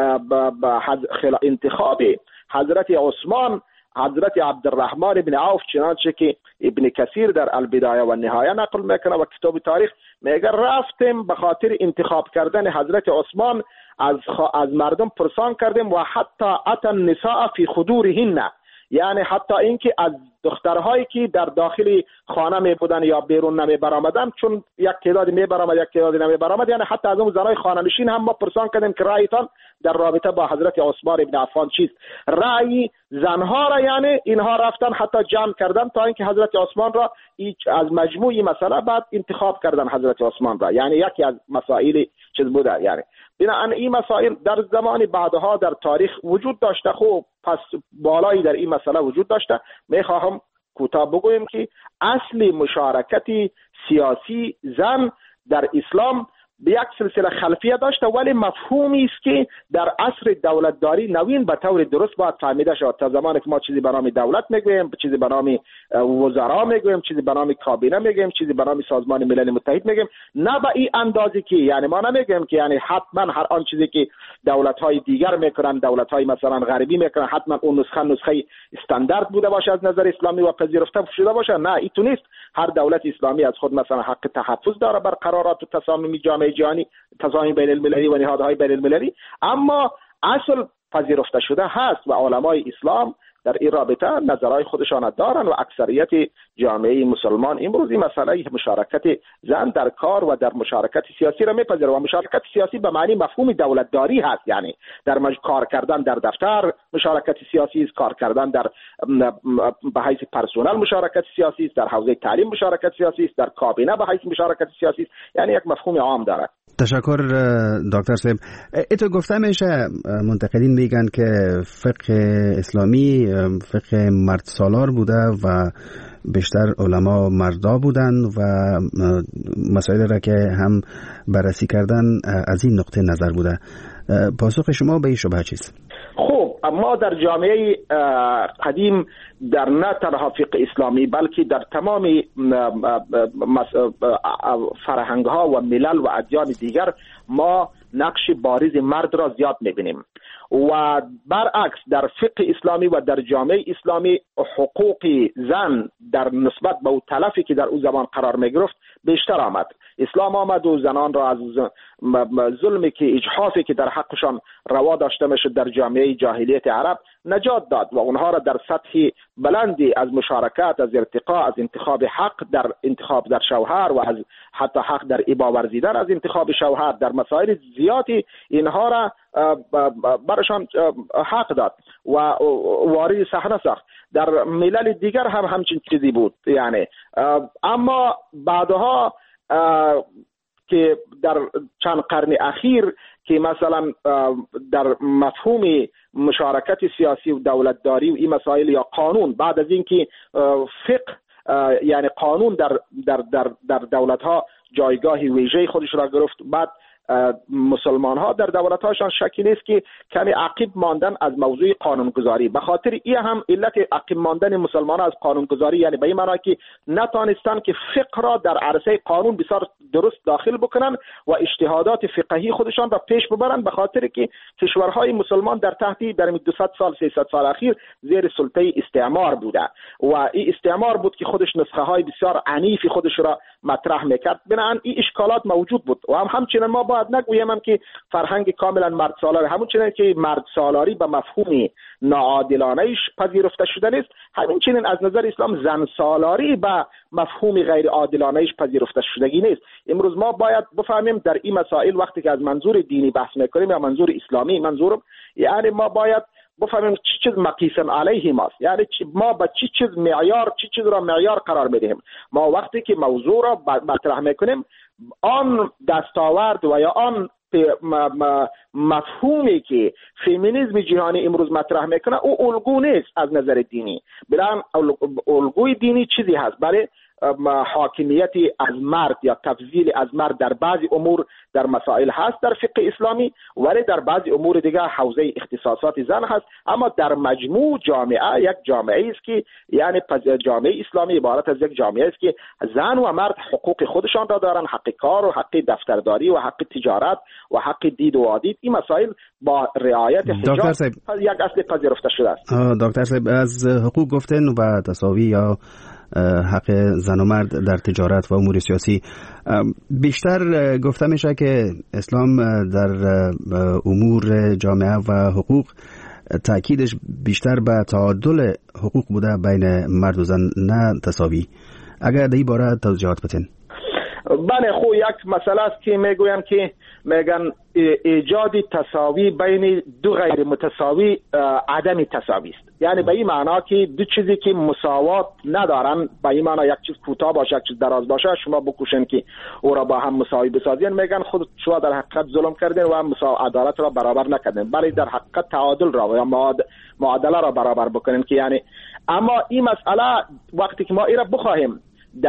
انتخاب حضرت عثمان، حضرت عبدالرحمن بن عوف، چنانچه که ابن کثیر در البدایه و النهایه نقل میکنه و کتاب تاریخ میگه رفتیم به خاطر انتخاب کردن حضرت عثمان از مردم پرسان کردیم و حتی اتى النساء فی خدورهن، یعنی حتی اینکه از دخترهایی که در داخل خانه می بودن یا بیرون نمی برآمدن، چون یک تعدادی می برآمد یک تعدادی نمی برآمد، یعنی حتی از اون زنای خانه نشین هم ما پرسان کردیم که رأیتان در رابطه با حضرت عثمان ابن عفان چیست؟ رأی زنها را یعنی اینها رفتن حتی جمع کردن تا اینکه حضرت عثمان را از مجموعی مسئله بعد انتخاب کردن حضرت عثمان را، یعنی یکی از مسائل چیز بوده. یعنی بنابراین این مسائل در زمان بعدها در تاریخ وجود داشته. خوب پس بالایی در این مسئله وجود داشته. میخواهم کوتاه بگویم که اصل مشارکت سیاسی زن در اسلام به یک سلسله خلفیه داشته، ولی مفهومی است که در عصر دولتداری نوین به طور درست باید فهمیده شد. تا زمانی که ما چیزی به نام دولت میگویم، چیزی به نام وزرا میگویم، چیزی به نام کابینه میگویم، چیزی به نام سازمان ملل متحد میگویم، نه به این اندازی که یعنی ما نمیگیم که یعنی حتما هر آن چیزی که دولت‌های دیگر میکنن، دولت‌های مثلا غربی میکنن، حتما اون نسخه استاندارد بوده باشه از نظر اسلامی و پذیرفته شده باشه. نه، این تو نیست. هر دولت اسلامی از خود مثلا حق تحفظ داره بر قرارات و تصامیم جامعه جهانی، تصامیم بین المللی و نهادهای بین المللی، اما اصل پذیرفته شده هست و علمای اسلام در این رابطه نظرهای خودشان دارن و اکثریت جامعه مسلمان امروز این مسئله مشارکت زن در کار و در مشارکت سیاسی را میپذیره و مشارکت سیاسی به معنی مفهوم دولتداری هست. یعنی در کار کردن در دفتر مشارکت سیاسی است، کار کردن در به حیث پرسونل مشارکت سیاسی است، در حوزه تعلیم مشارکت سیاسی است، در کابینه به حیث مشارکت سیاسی است. یعنی یک مفهوم عام دارد. تشکر دکتر صاحب. ایتو گفته میشه، منتقدین میگن که فقه اسلامی فقه مرد سالار بوده و بیشتر علما مردا بودن و مسائل را که هم بررسی کردن از این نقطه نظر بوده. پاسخ شما به این شبهه چیست؟ خب ما در جامعه قدیم در نه تنها فقه اسلامی بلکه در تمام فرهنگ ها و ملل و ادیان دیگر ما نقش بارز مرد را زیاد میبینیم و برعکس در فقه اسلامی و در جامعه اسلامی حقوق زن در نسبت به اون تلفی که در اون زمان قرار میگرفت بیشتر آمد. اسلام آمد و زنان را از ظلمی که اجحافی که در حقشان روا داشته میشد در جامعه جاهلیت عرب نجات داد و اونها را در سطح بلندی از مشارکت، از ارتقاء، از انتخاب حق در انتخاب در شوهر و از حتی حق در ابا ورزیدن از انتخاب شوهر در مسائل زیادی اینها را برشان حق داد و وارد صحنه ساخت. در ملل دیگر هم همچین چیزی بود یعنی. اما بعدها که در چند قرن اخیر که مثلا در مفهوم مشارکت سیاسی و دولتداری و این مسائل یا قانون بعد از اینکه فقه یعنی قانون در دولت ها جایگاه ویژه خودش را گرفت، بعد مسلمان ها در دولت هاشان شکی نیست که کمی عقب ماندن از موضوع قانونگذاری. به خاطر این هم علت عقب ماندن مسلمان ها از قانونگذاری یعنی به این معنی که نتانستن که فقه را در عرصه قانون بسیار درست داخل بکنن و اجتهادات فقهی خودشان را پیش ببرن، به خاطر که کشورهای مسلمان در 200 سال 300 سال اخیر زیر سلطه استعمار بوده و این استعمار بود که خودش نسخه های بسیار عنیف خودش را مطرح میکرد. بنابراین این اشکالات موجود بود و همچنین ما باید نگویم که فرهنگ کاملا مرد سالاری، همچنین که مرد سالاری به مفهوم ناعادلانه‌اش پذیرفته شده نیست، همچنین از نظر اسلام زن سالاری به مفهوم غیر عادلانه‌اش پذیرفته شدگی نیست. امروز ما باید بفهمیم در این مسائل وقتی که از منظور دینی بحث میکنیم یا منظور اسلامی منظورم، یعنی ما باید بفهمیم چی چیز مقیس علیه ماست، یعنی ما با چی چیز معیار، چی چیز را معیار قرار میدیم. ما وقتی که موضوع را مطرح میکنیم آن دستاورد و یا آن مفهومی که فمینیسم جهانی امروز مطرح میکنه او الگو نیست از نظر دینی. بلان الگوی دینی چیزی هست برای حاکمیت از مرد یا تفضیل از مرد در بعضی امور در مسائل هست در فقه اسلامی، ولی در بعضی امور دیگه حوزه اختصاصات زن هست. اما در مجموع جامعه یک جامعه است که یعنی جامعه اسلامی عبارت از یک جامعه است که زن و مرد حقوق خودشان را دارن، حق کار و حق دفترداری و حق تجارت و حق دید و وادید. این مسائل با رعایت حجاب یک اصل پذیرفته شده است. دکتر صاحب از حقوق گفتن و تساوی یا حق زن و مرد در تجارت و امور سیاسی بیشتر گفته میشه که اسلام در امور جامعه و حقوق تاکیدش بیشتر به تعادل حقوق بوده بین مرد و زن، نه تساوی. اگر در این باره توضیحات بدین. بله خب یک مسئله است که میگویم که میگن ایجاد تساوی بین دو غیر متساوی عدم تساوی است. یعنی به این معنا که دو چیزی که مساوات ندارن، به این معنا یک چیز کوتاه باشه یک چیز دراز باشه، شما بکوشن که او را با هم مساوی بسازین، میگن خود شما در حقیقت ظلم کردین و عدالت را برابر نکردین، بلکه در حقیقت تعادل را یا معادله را برابر بکنین که یعنی. اما این مسئله وقتی که ما این را بخواهیم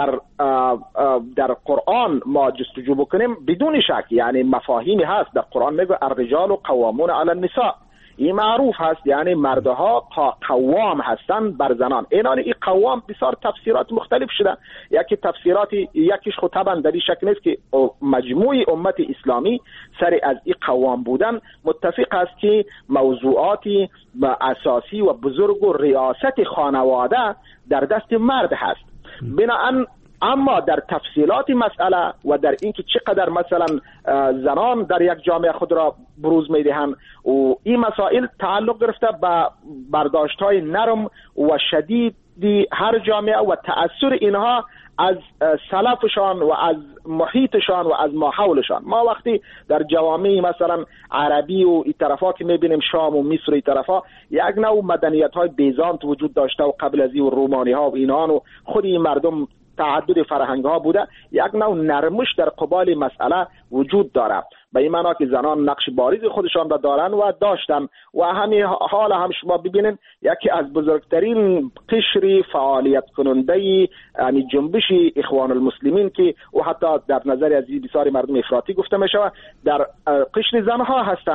در قرآن ما جستجو بکنیم بدون شک یعنی مفاهیمی هست در قرآن میگه الرجال قوامون علی النساء، این معروف هست یعنی مردها قوام هستن بر زنان. این قوام بسیار تفسیرات مختلف شده، یکی تفسیراتی یکیش خود طبعا در این شک نیست که مجموع امت اسلامی سر از این قوام بودن متفق است که موضوعاتی اساسی و بزرگ و ریاست خانواده در دست مرد هست. بنابراین اما در تفصیلات مسئله و در اینکه چقدر مثلا زنان در یک جامعه خود را بروز میدهند و این مسائل تعلق گرفته به برداشت‌های نرم و شدیدی هر جامعه و تأثیر اینها از سلفشان و از محیطشان و از ماحولشان. ما وقتی در جوامع مثلا عربی و این طرفا که میبینیم شام و مصر و این طرفا یک نوع مدنیت‌های بیزانت وجود داشته و قبل از این و رومانی‌ها و اینان و خود این مردم تعدد فرهنگ‌ها بوده، یک نوع نرمش در قبال مسئله وجود داره. به این معنا که زنان نقش بارز خودشان را دارن و داشتن و همین حال هم شما ببینید یکی از بزرگترین قشر فعالیت کننده یعنی جنبش اخوان المسلمین که و حتی در نظر از بسیاری مردم افراطی گفته می شود در قشر زنها هستند.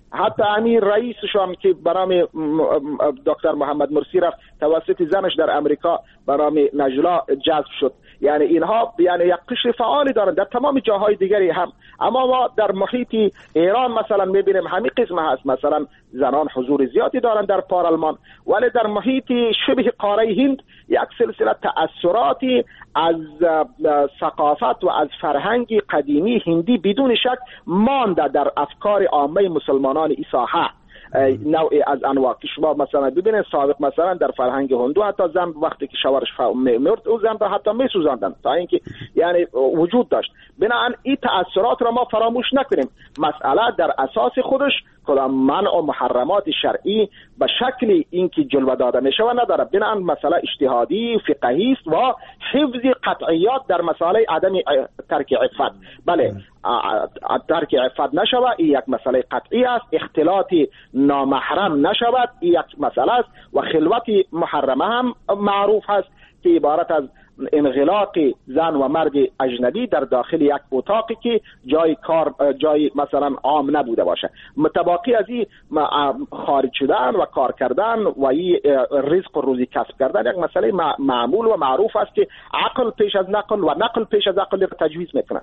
حتی امیر رئیسشان که به نام دکتر محمد مرسی رفت توسط زنش در امریکا به نام نجلا جذب شد. یعنی اینها یعنی یک قشر فعالی دارند در تمام جاهای دیگری هم. اما ما در محیط ایران مثلا میبینیم همین قسم هست، مثلا زنان حضور زیادی دارند در پارلمان، ولی در محیط شبه قاره هند یک سلسله تأثیراتی از ثقافت و از فرهنگ قدیمی هندی بدون شک مانده در افکار عامه مسلمانان این ساحه. نوعی از انواع که شما مثلا ببینید سابق مثلا در فرهنگ هندو حتی زن وقتی که شوهرش مرد او زن را حتی میسوزاندن تا اینکه یعنی وجود داشت. بنابراین این تأثیرات را ما فراموش نکنیم. مسئله در اساس خودش کدام منع و محرمات شرعی به شکلی اینکه جلوه داده میشه و نداره. بنابراین مسئله اجتهادی فقهی است و حفظ قطعیات در مسئله عدم ترک عفت. بله ترک عفت نشود این یک مسئله قطعی است، اختلاط نامحرم نشود این یک مسئله است و خلوت محرمه هم معروف هست که عبارت از انغلاق زن و مرد اجنبی در داخل یک اتاقی که جای مثلا عام نبوده باشه. متباقی از این خارج شدن و کار کردن و این رزق و روزی کسب کردن یک مسئله معمول و معروف است که عقل پیش از نقل و نقل پیش از عقل تجویز میکنه.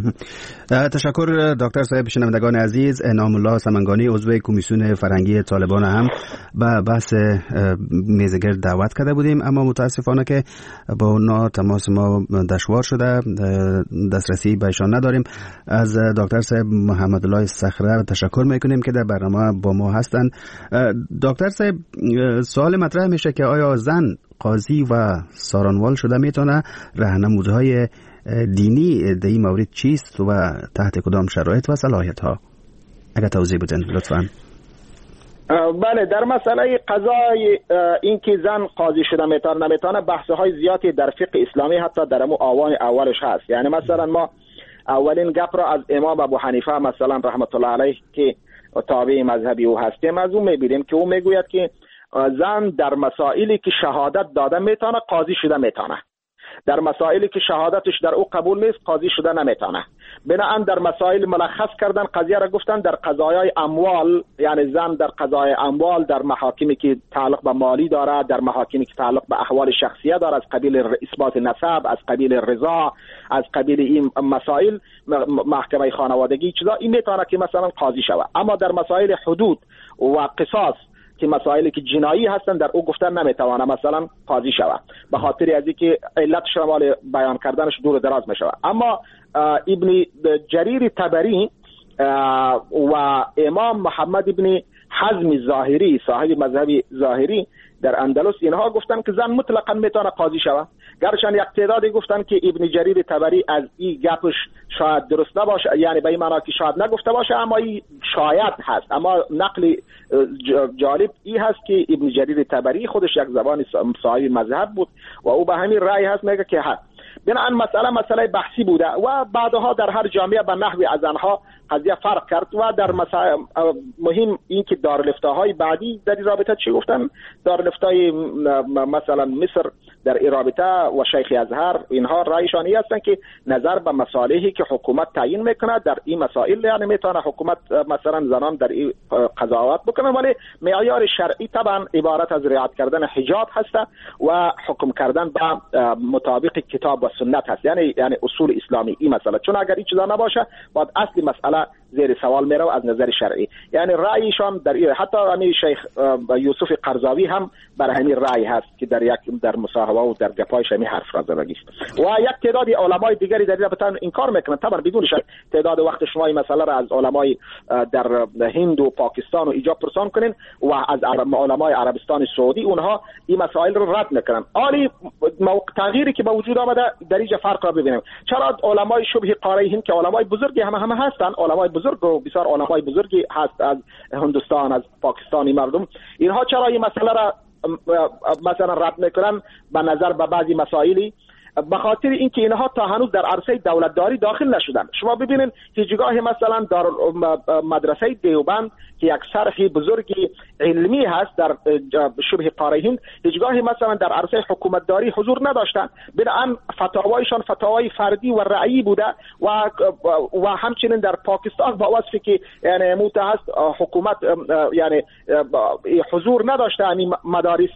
تشکر دکتر صاحب. شنوندگان عزیز، انعام الله سمنگانی عضو کمیسیون فرهنگی طالبان هم به بحث میزگرد دعوت کرده بودیم، اما متاسفانه که با اونا تماس ما دشوار شده، دسترسی به ایشان نداریم. از دکتر صاحب محمد الله صخره تشکر میکنیم که در برنامه با ما هستند. دکتر صاحب، سوال مطرح میشه که آیا زن قاضی و سارنوال شده میتونه؟ راهنمودهای دینی در این مورد چیست و تحت کدام شرایط و صلاحیت ها؟ اگر توضیح بدین لطفاً. بله، در مسئله قضای اینکه زن قاضی شده میتونه نمیتونه بحث های زیادی در فقه اسلامی حتی در آوان اولش هست. یعنی مثلا ما اولین گپ را از امام ابو حنیفه مثلا رحمت الله علیه که تابع مذهبی او هستیم از او میبینیم که او میگوید که زن در مسائلی که شهادت داده میتونه قاضی شده میتونه، در مسائلی که شهادتش در او قبول نیست قاضی شده نمیتونه. بنابراین در مسائل ملخص کردن قضیه را گفتن در قضایای اموال، یعنی زن در قضای اموال در محاکمی که تعلق به مالی داره، در محاکمی که تعلق به احوال شخصیه داره از قبیل اثبات نسب، از قبیل رضا، از قبیل این مسائل محکمه خانوادگی چیزا، این میتونه که مثلا قاضی شود. اما در مسائل حدود و قصاص که مسائلی که جنایی هستن در او گفتن نمیتوانه مثلا قاضی شود، به خاطر از اینکه علت شمال بیان کردنش دور دراز میشود. اما ابن جریر طبری و امام محمد ابن حزم ظاهری صاحب مذهب ظاهری در اندلس اینها گفتن که زن مطلقا میتونه قاضی شود. گرچه یک تعدادی گفتن که ابن جریر طبری از این گپش شاید درست نباشه، یعنی به این معنا که شاید نگفته باشه اما این شاید هست. اما نقل جالب این هست که ابن جریر طبری خودش یک زبان صاحب مذهب بود و او به همین رأی هست میگه که هست. بنابراین مسئله بحثی بوده و بعدها در هر جامعه به نحوی از آنها قضیه فرق کرد و در مهم این که دارالفتاهای بعدی در این رابطه چی گفتن؟ دارالفتای مثلا مصر در این رابطه و شیخ ازهر اینها رایشانی هستن که نظر به مصالحی که حکومت تعیین میکنه در این مسائل، یعنی میتونه حکومت مثلا زنان در این قضاوت بکنه، ولی معیار شرعی طبعا عبارت از رعایت کردن حجاب هست و حکم کردن به مطابق کتاب و سنت هست، یعنی اصول اسلامی این مسئله. چون اگر این چیزا نباشه باید اصلی مسئله زیر سوال میره از نظر شرعی. یعنی رأیشان در حتی همین شیخ یوسف قرضاوی هم بر همین رأی هست که در مصاحبه و در گپایش همین حرف را زده است. و یک تعداد علمای دیگری در این رابطه انکار میکنن. طبعا بدون شک تعداد وقت شما این مسئله را از علمای در هند و پاکستان و ایجاب پرسان کنین و از علمای عربستان سعودی اونها این مسائل رو رد میکنن. عالی تغییری که به وجود آمده در اینجا فرق را ببینیم. چرا علمای شبه قاره هند که علمای بزرگی همه هستن، علمای بزرگ و بسیار علمای بزرگی هست از هندوستان، از پاکستانی مردم، اینها چرا این مسئله را مثلا رد میکنن به نظر به بعضی مسائلی به خاطر اینکه اینها تا هنوز در عرصه دولتداری داخل نشدن. شما ببینید هیچگاه مثلا در مدرسه دیوبند که یک صرح بزرگی علمی هست در شبه قاره هند، هیچگاه مثلا در عرصه حکومتداری حضور نداشتن، بنابراین فتاوایشان فتاوای فردی و رأیی بوده و همچنین در پاکستان با وصفی که یعنی متحست حکومت یعنی حضور نداشته این مدارس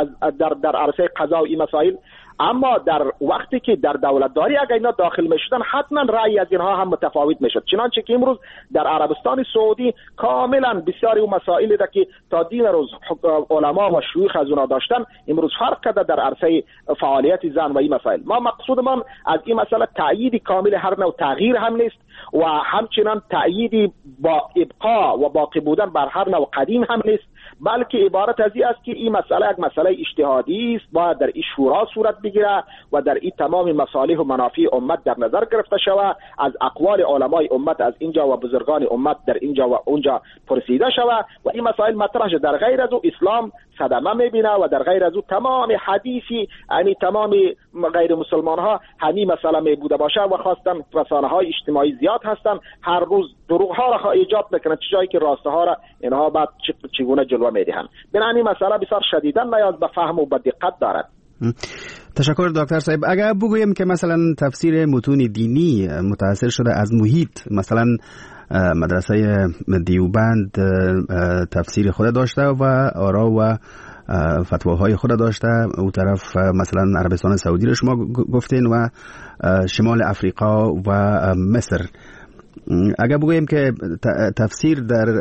در عرصه قضا و این مسائل. اما در وقتی که در دولتداری اگر اینا داخل میشدن حتما رأی از اینها هم متفاوت میشد، چنانچه که امروز در عربستان سعودی کاملا بسیاری و مسائلی را که تا دین روز علما و شیوخ از اونا داشتن امروز فرق کرده در عرصه فعالیت زن و این مسائل. ما مقصود ما از این مسئله تأیید کامل هر نوع تغییر هم نیست و همچنان تأیید با ابقا و باقی بودن بر هر نوع قدیم هم نیست، بلکه عبارت از این است که این مسئله یک مسئله اجتهادی است، باید در این شورا صورت بگیره و در این تمام مصالح و منافع امت در نظر گرفته شود، از اقوال علمای امت از اینجا و بزرگان امت در اینجا و اونجا پرسیده شود و این مسائل مطرح شد. در غیر از او اسلام صدمه میبینه و در غیر از او تمام حدیثی یعنی تمام غیر مسلمان ها همین مسئله میبوده باشه و خواستن رسانه های اجتماعی زیاد هستن هر روز دروغ ها را ایجاد میکنن، چه جایی که راسته ها را اینها بعد چگونه جلوه میدهند. بنابراین این مسئله بسیار شدیداً نیاز به فهم و به دقت دارد. تشکر دکتر صاحب. اگر بگویم که مثلا تفسیر متون دینی متأثر شده از محیط، مثلا مدرسه دیوبند تفسیر خود داشته و آرا و فتواهای خود داشته، او طرف مثلا عربستان سعودی رو شما گفتین و شمال افریقا و مصر. اگر بگویم که تفسیر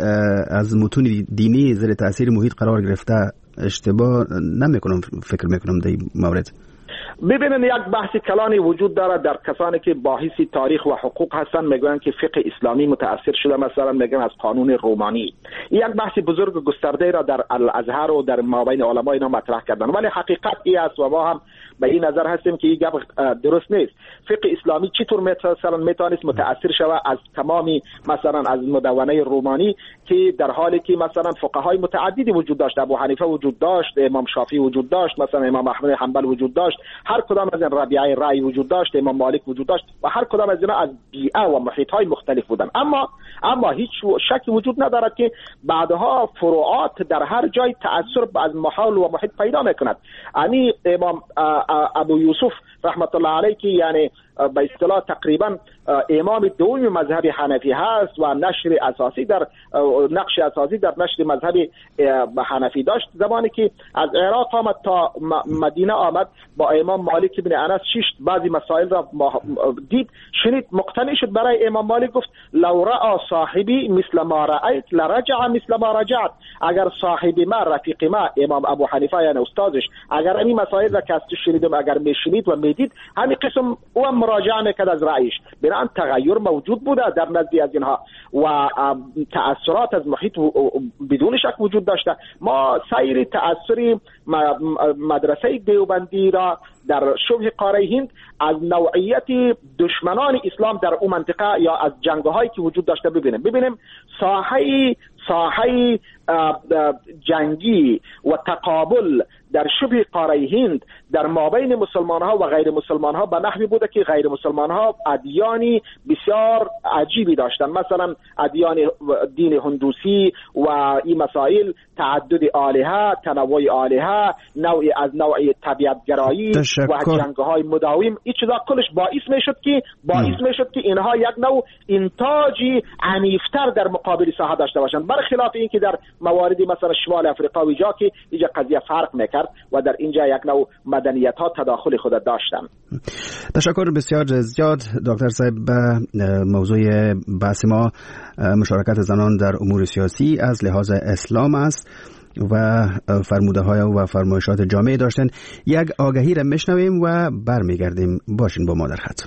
از متون دینی زیر تاثیر محیط قرار گرفته، اشتباه نمیکنم فکر میکنم در این مورد؟ ببینید یک بحث کلانی وجود دارد در کسانی که باحث تاریخ و حقوق هستند، میگویند که فقه اسلامی متأثر شده، مثلا میگن از قانون رومانی. یک بحث بزرگ و گسترده را در الازهر و در مابین علما اینا مطرح کردن، ولی حقیقت این است و ما هم به این نظر هستیم که این گپ درست نیست. فقه اسلامی چطور مثلا میتونست متأثر شود از تمامی مثلا از مدونه رومانی که در حالی که مثلا فقهای متعددی وجود داشت، ابو حنیفه وجود داشت، امام شافعی وجود داشت، مثلا امام احمد حنبل وجود داشت، هر کدام از این ربیعه رای وجود داشت، امام مالک وجود داشت و هر کدام از اینا از بیئه و محیط‌های مختلف بودن. اما هیچ شکی وجود ندارد که بعدها فروعات در هر جای تأثیر از محال و محیط پیدا میکند. یعنی امام ابو یوسف رحمت الله علیه که یعنی به اصطلاح تقریبا امام دوم مذهب حنفی هست و نقش اساسی در نشر مذهب حنفی داشت، زمانی که از عراق آمد تا مدینه آمد با امام مالک بن انس شیشت بعضی مسائل را دید، شنید، مقتنع شد. برای امام مالک گفت لو رأى صاحبی مثل ما رأیت لرجع مثل ما رجعت. اگر صاحب ما رفیق ما امام ابو حنیفه یعنی استادش اگر این مسائل را که از تو شنیدم اگر میشنید و میدید همین قسم او مراجعه میکرد از رأیش. بنابراین تغییر موجود بوده در نزدی از اینها و تأثیرات از محیط بدون شک وجود داشته. ما سیر تأثیر مدرسه دیوبندی را در شبه قاره هند از نوعیت دشمنان اسلام در اون منطقه یا از جنگ‌هایی که وجود داشته ببینیم ساحه جنگی و تقابل در شبه قاره هند در مابین مسلمان ها و غیر مسلمان ها به نحوی بوده که غیر مسلمان ها ادیانی بسیار عجیبی داشتن، مثلا ادیان دین هندوسی و این مسائل، تعدد آلهه، تنوع آلهه، نوع طبیعت گرایی و جنگ‌های مداوم، این چیزا کلش باعث میشد که اینها یک نوع انتاجی عنیفتر در مقابل ساحه داشته باشند، برخلاف این که در مواردی مثلا شمال افریقا و جا که اینجا قضیه فرق میکرد و در اینجا یک نوع مدنیت ها تداخل خود داشتن. تشکر بسیار زیاد دکتر صاحب. موضوع بحث ما مشارکت زنان در امور سیاسی از لحاظ اسلام است و فرموده های و فرمایشات جامعه داشتن. یک آگهی را میشنویم و برمیگردیم. باشین با ما در خط.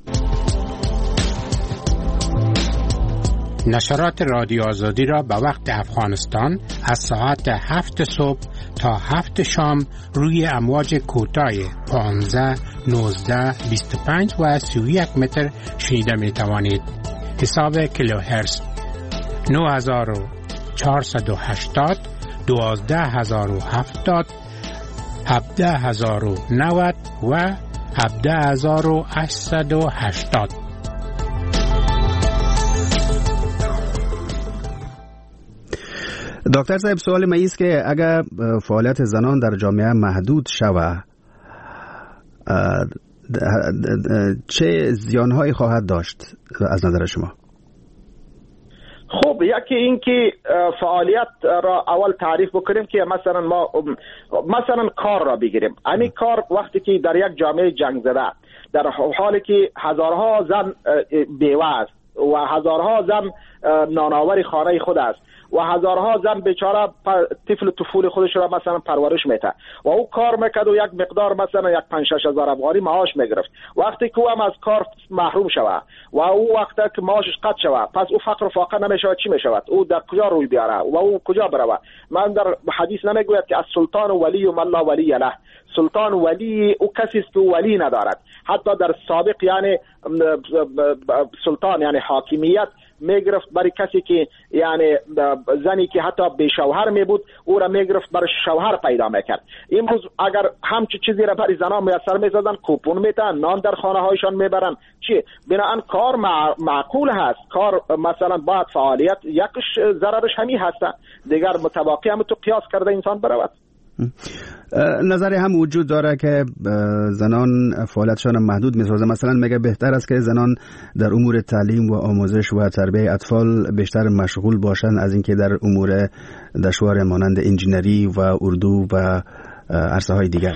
نشرات رادیو آزادی را به وقت افغانستان از ساعت 7 صبح تا 7 شام روی امواج کوتاه 15, 19, 25 و 31 متر شنیده می توانید. حساب کیلوهرتز 9480, 12070, 17090 و 17880. دکتر صاحب، سوال من است که اگر فعالیت زنان در جامعه محدود شود چه زیانهایی خواهد داشت از نظر شما؟ خب یکی این که فعالیت را اول تعریف بکنیم که مثلا کار را بگیریم. همین کار وقتی که در یک جامعه جنگ زده در حالی که هزارها زن بیوه است و هزارها زن نانآور خانه خود است و هزارها زن بیچاره طفول خودش را مثلا پرورش میده و او کار میکرد و یک مقدار مثلا 5-6 هزار افغانی معاش میگرفت. وقتی که او هم از کار محروم شود و او وقتی که معاشش قطع شود، پس او فقر و فاقه نمیشود، چی میشود؟ او در کجا روی بیاره و او کجا بروه؟ من در حدیث نمیگوید که السلطان ولی من لا ولی له، سلطان ولی او کسی است که ولی ندارد. حتی در سابق یعنی سلطان یعنی حاکمیت میگرفت برای کسی که یعنی زنی که حتی به شوهر می بود او را میگرفت برای شوهر پیدا میکرد. امروز اگر همچی چیزی را برای زنان میسر میزدن، کوپون میتن، نان در خانه هایشان میبرن، چی؟ بنابراین کار معقول هست. کار مثلا باید فعالیت یکش ضررش همی هست، دیگر متواقی هم تو قیاس کرده انسان برود. نظری هم وجود داره که زنان فعالیتشان محدود می‌سازه. مثلا میگه بهتر است که زنان در امور تعلیم و آموزش و تربیت اطفال بیشتر مشغول باشند از اینکه در امور دشوار مانند انجینری و اردو و عرصه‌های دیگر.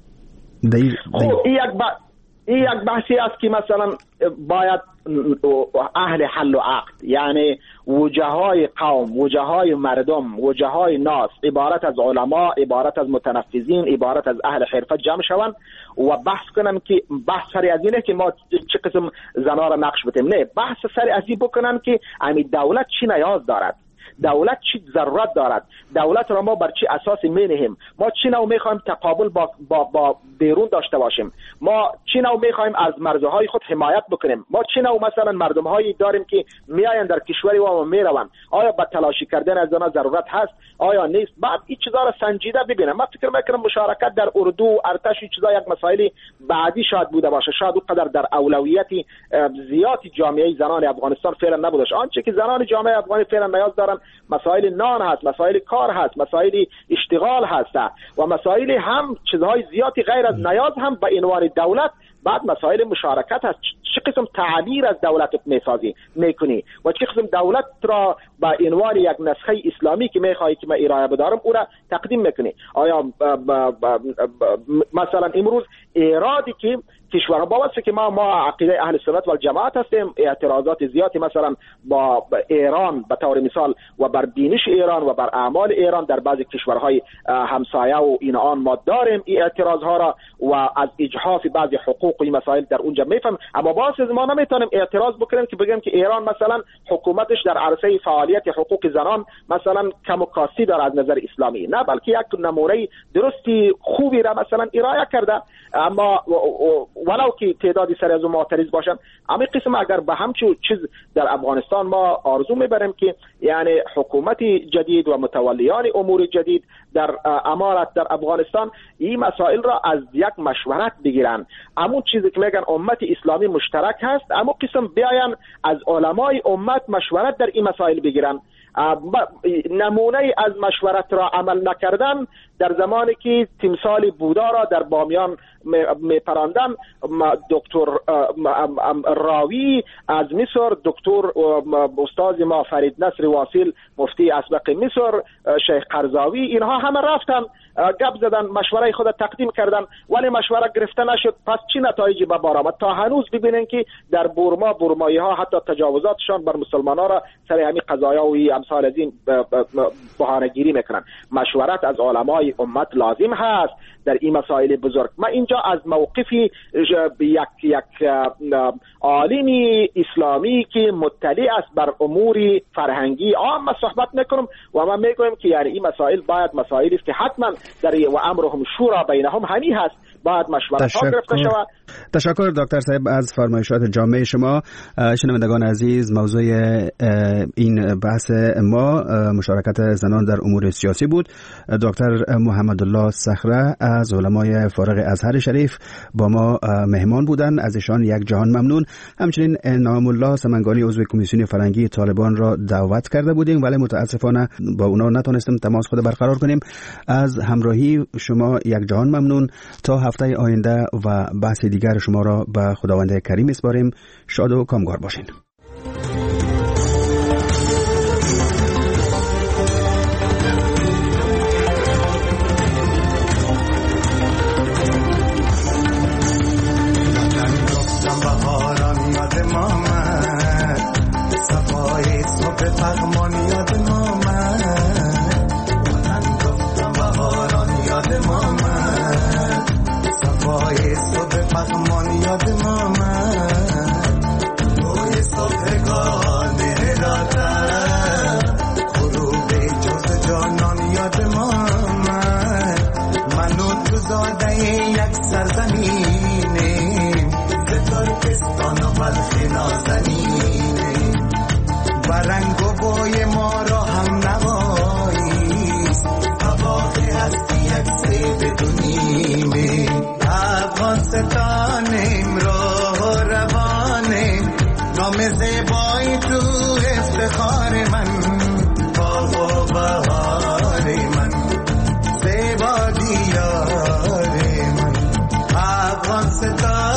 این یک بحثی است که مثلا باید اهل حل و عقد، یعنی وجهای قوم، وجهای مردم، وجهای ناس، عبارت از علما، عبارت از متنفذین، عبارت از اهل حرفه جمع شوند و بحث کنن که بحث سری از اینه که ما چه قسم زنا را نقش بدیم. نه، بحث سری از این بکنن که امی دولت چی نیاز دارد، دولت چی ضرورت دارد، دولت را ما بر چی اساس می‌نهیم، ما چی نوع می‌خوایم تقابل با بیرون داشته باشیم، ما چی نوع می‌خوایم از مرزهای خود حمایت بکنیم، ما چی نوع مثلا مردم‌هایی داریم که میآیند در کشوری و میروند، آیا با تلاشی کردن از آنها ضرورت هست آیا نیست. بعد این چیزا را سنجیده ببینم. من فکر می‌کنم مشارکت در اردو، ارتش، چیزا یک مسائلی بعدی شاید بوده باشه، شاید اونقدر در اولویتی زیادی جامعه زنان افغانستان فعلا نبوده. آنچه که زنان جامعه افغانی فعلا نیاز دارن مسائل نان هست، مسائل کار هست، مسائل اشتغال هست و مسائل هم چیزهای زیادی غیر از نیاز هم به عنوان دولت. بعد مسائل مشارکت هست، چه قسم تعبیر از دولت میکنی و چه قسم دولت را به عنوان یک نسخه اسلامی که میخوایی که من ارائه بدارم او را تقدیم میکنی. آیا مثلا امروز ایرادی که کشورها باوسته که ما عقیده اهل سنت و جماعت هستیم، اعتراضات زیادی مثلا با ایران به طور مثال و بر بینش ایران و بر اعمال ایران در بعضی کشورهای همسایه و این آن ما داریم این اعتراض ها را و از اجحاف بعضی حقوق و این مسائل در اونجا میفهم. اما باز ما نمیتونیم اعتراض بکنیم که بگیم که ایران مثلا حکومتش در عرصه فعالیت حقوق زنان مثلا کم و کاستی داره از نظر اسلامی. نه، بلکه یک نمونه درستی خوبی را مثلا ارائه کرده. اما ولو که تعدادی سر از معترض باشن، اما قسم اگر به همچون چیز در افغانستان ما آرزو میبریم که یعنی حکومت جدید و متولیان امور جدید در امارت در افغانستان این مسائل را از یک مشورت بگیرن. اما چیزی که میگن امت اسلامی مشترک هست، اما قسم بیاین از علمای امت مشورت در این مسائل بگیرن. نمونه از مشورت را عمل نکردن در زمانی که تمثال بودا را در بامیان میپراندن، دکتر راوی از مصر، دکتر استاد ما فرید نصر واصل مفتی اسبق مصر، شیخ قرضاوی، اینها همه رفتن گپ زدن، مشوره خود تقدیم کردن، ولی مشوره گرفته نشد. پس چی نتایجی به بار آمد؟ تا هنوز ببینین که در برمایی ها حتی تجاوزاتشان بر مسلمانان را سر همین قضایا و امثال از این بهانه گیری میکنن. مشورت از علمای امت لازم هست در این مسائل بزرگ. من اینجا از موقفی یک عالمی اسلامی که مطلع است بر امور فرهنگی عام صحبت میکنم و من میگویم که یعنی این مسائل باید مسائلی است که حتما در و امرهم شورا بینهم همی هست. باید مشورت ها گرفته شود. تشکر دکتر صاحب از فرمایشات جامع شما. شنوندگان عزیز، موضوع این بحث ما مشارکت زنان در امور سیاسی بود. دکتر محمدالله صخره از علمای فارغ ازهر شریف با ما مهمان بودن، از ایشان یک جهان ممنون. همچنین نام الله سمنگانی عضو کمیسیون فرنگی طالبان را دعوت کرده بودیم ولی متاسفانه با اونا نتونستیم تماس خود برقرار کنیم. از همراهی شما یک جهان ممنون. تا هفته آینده و بحث دیگر شما را به خداوند کریم میسپاریم. شاد و کامگار باشین. Afghanistan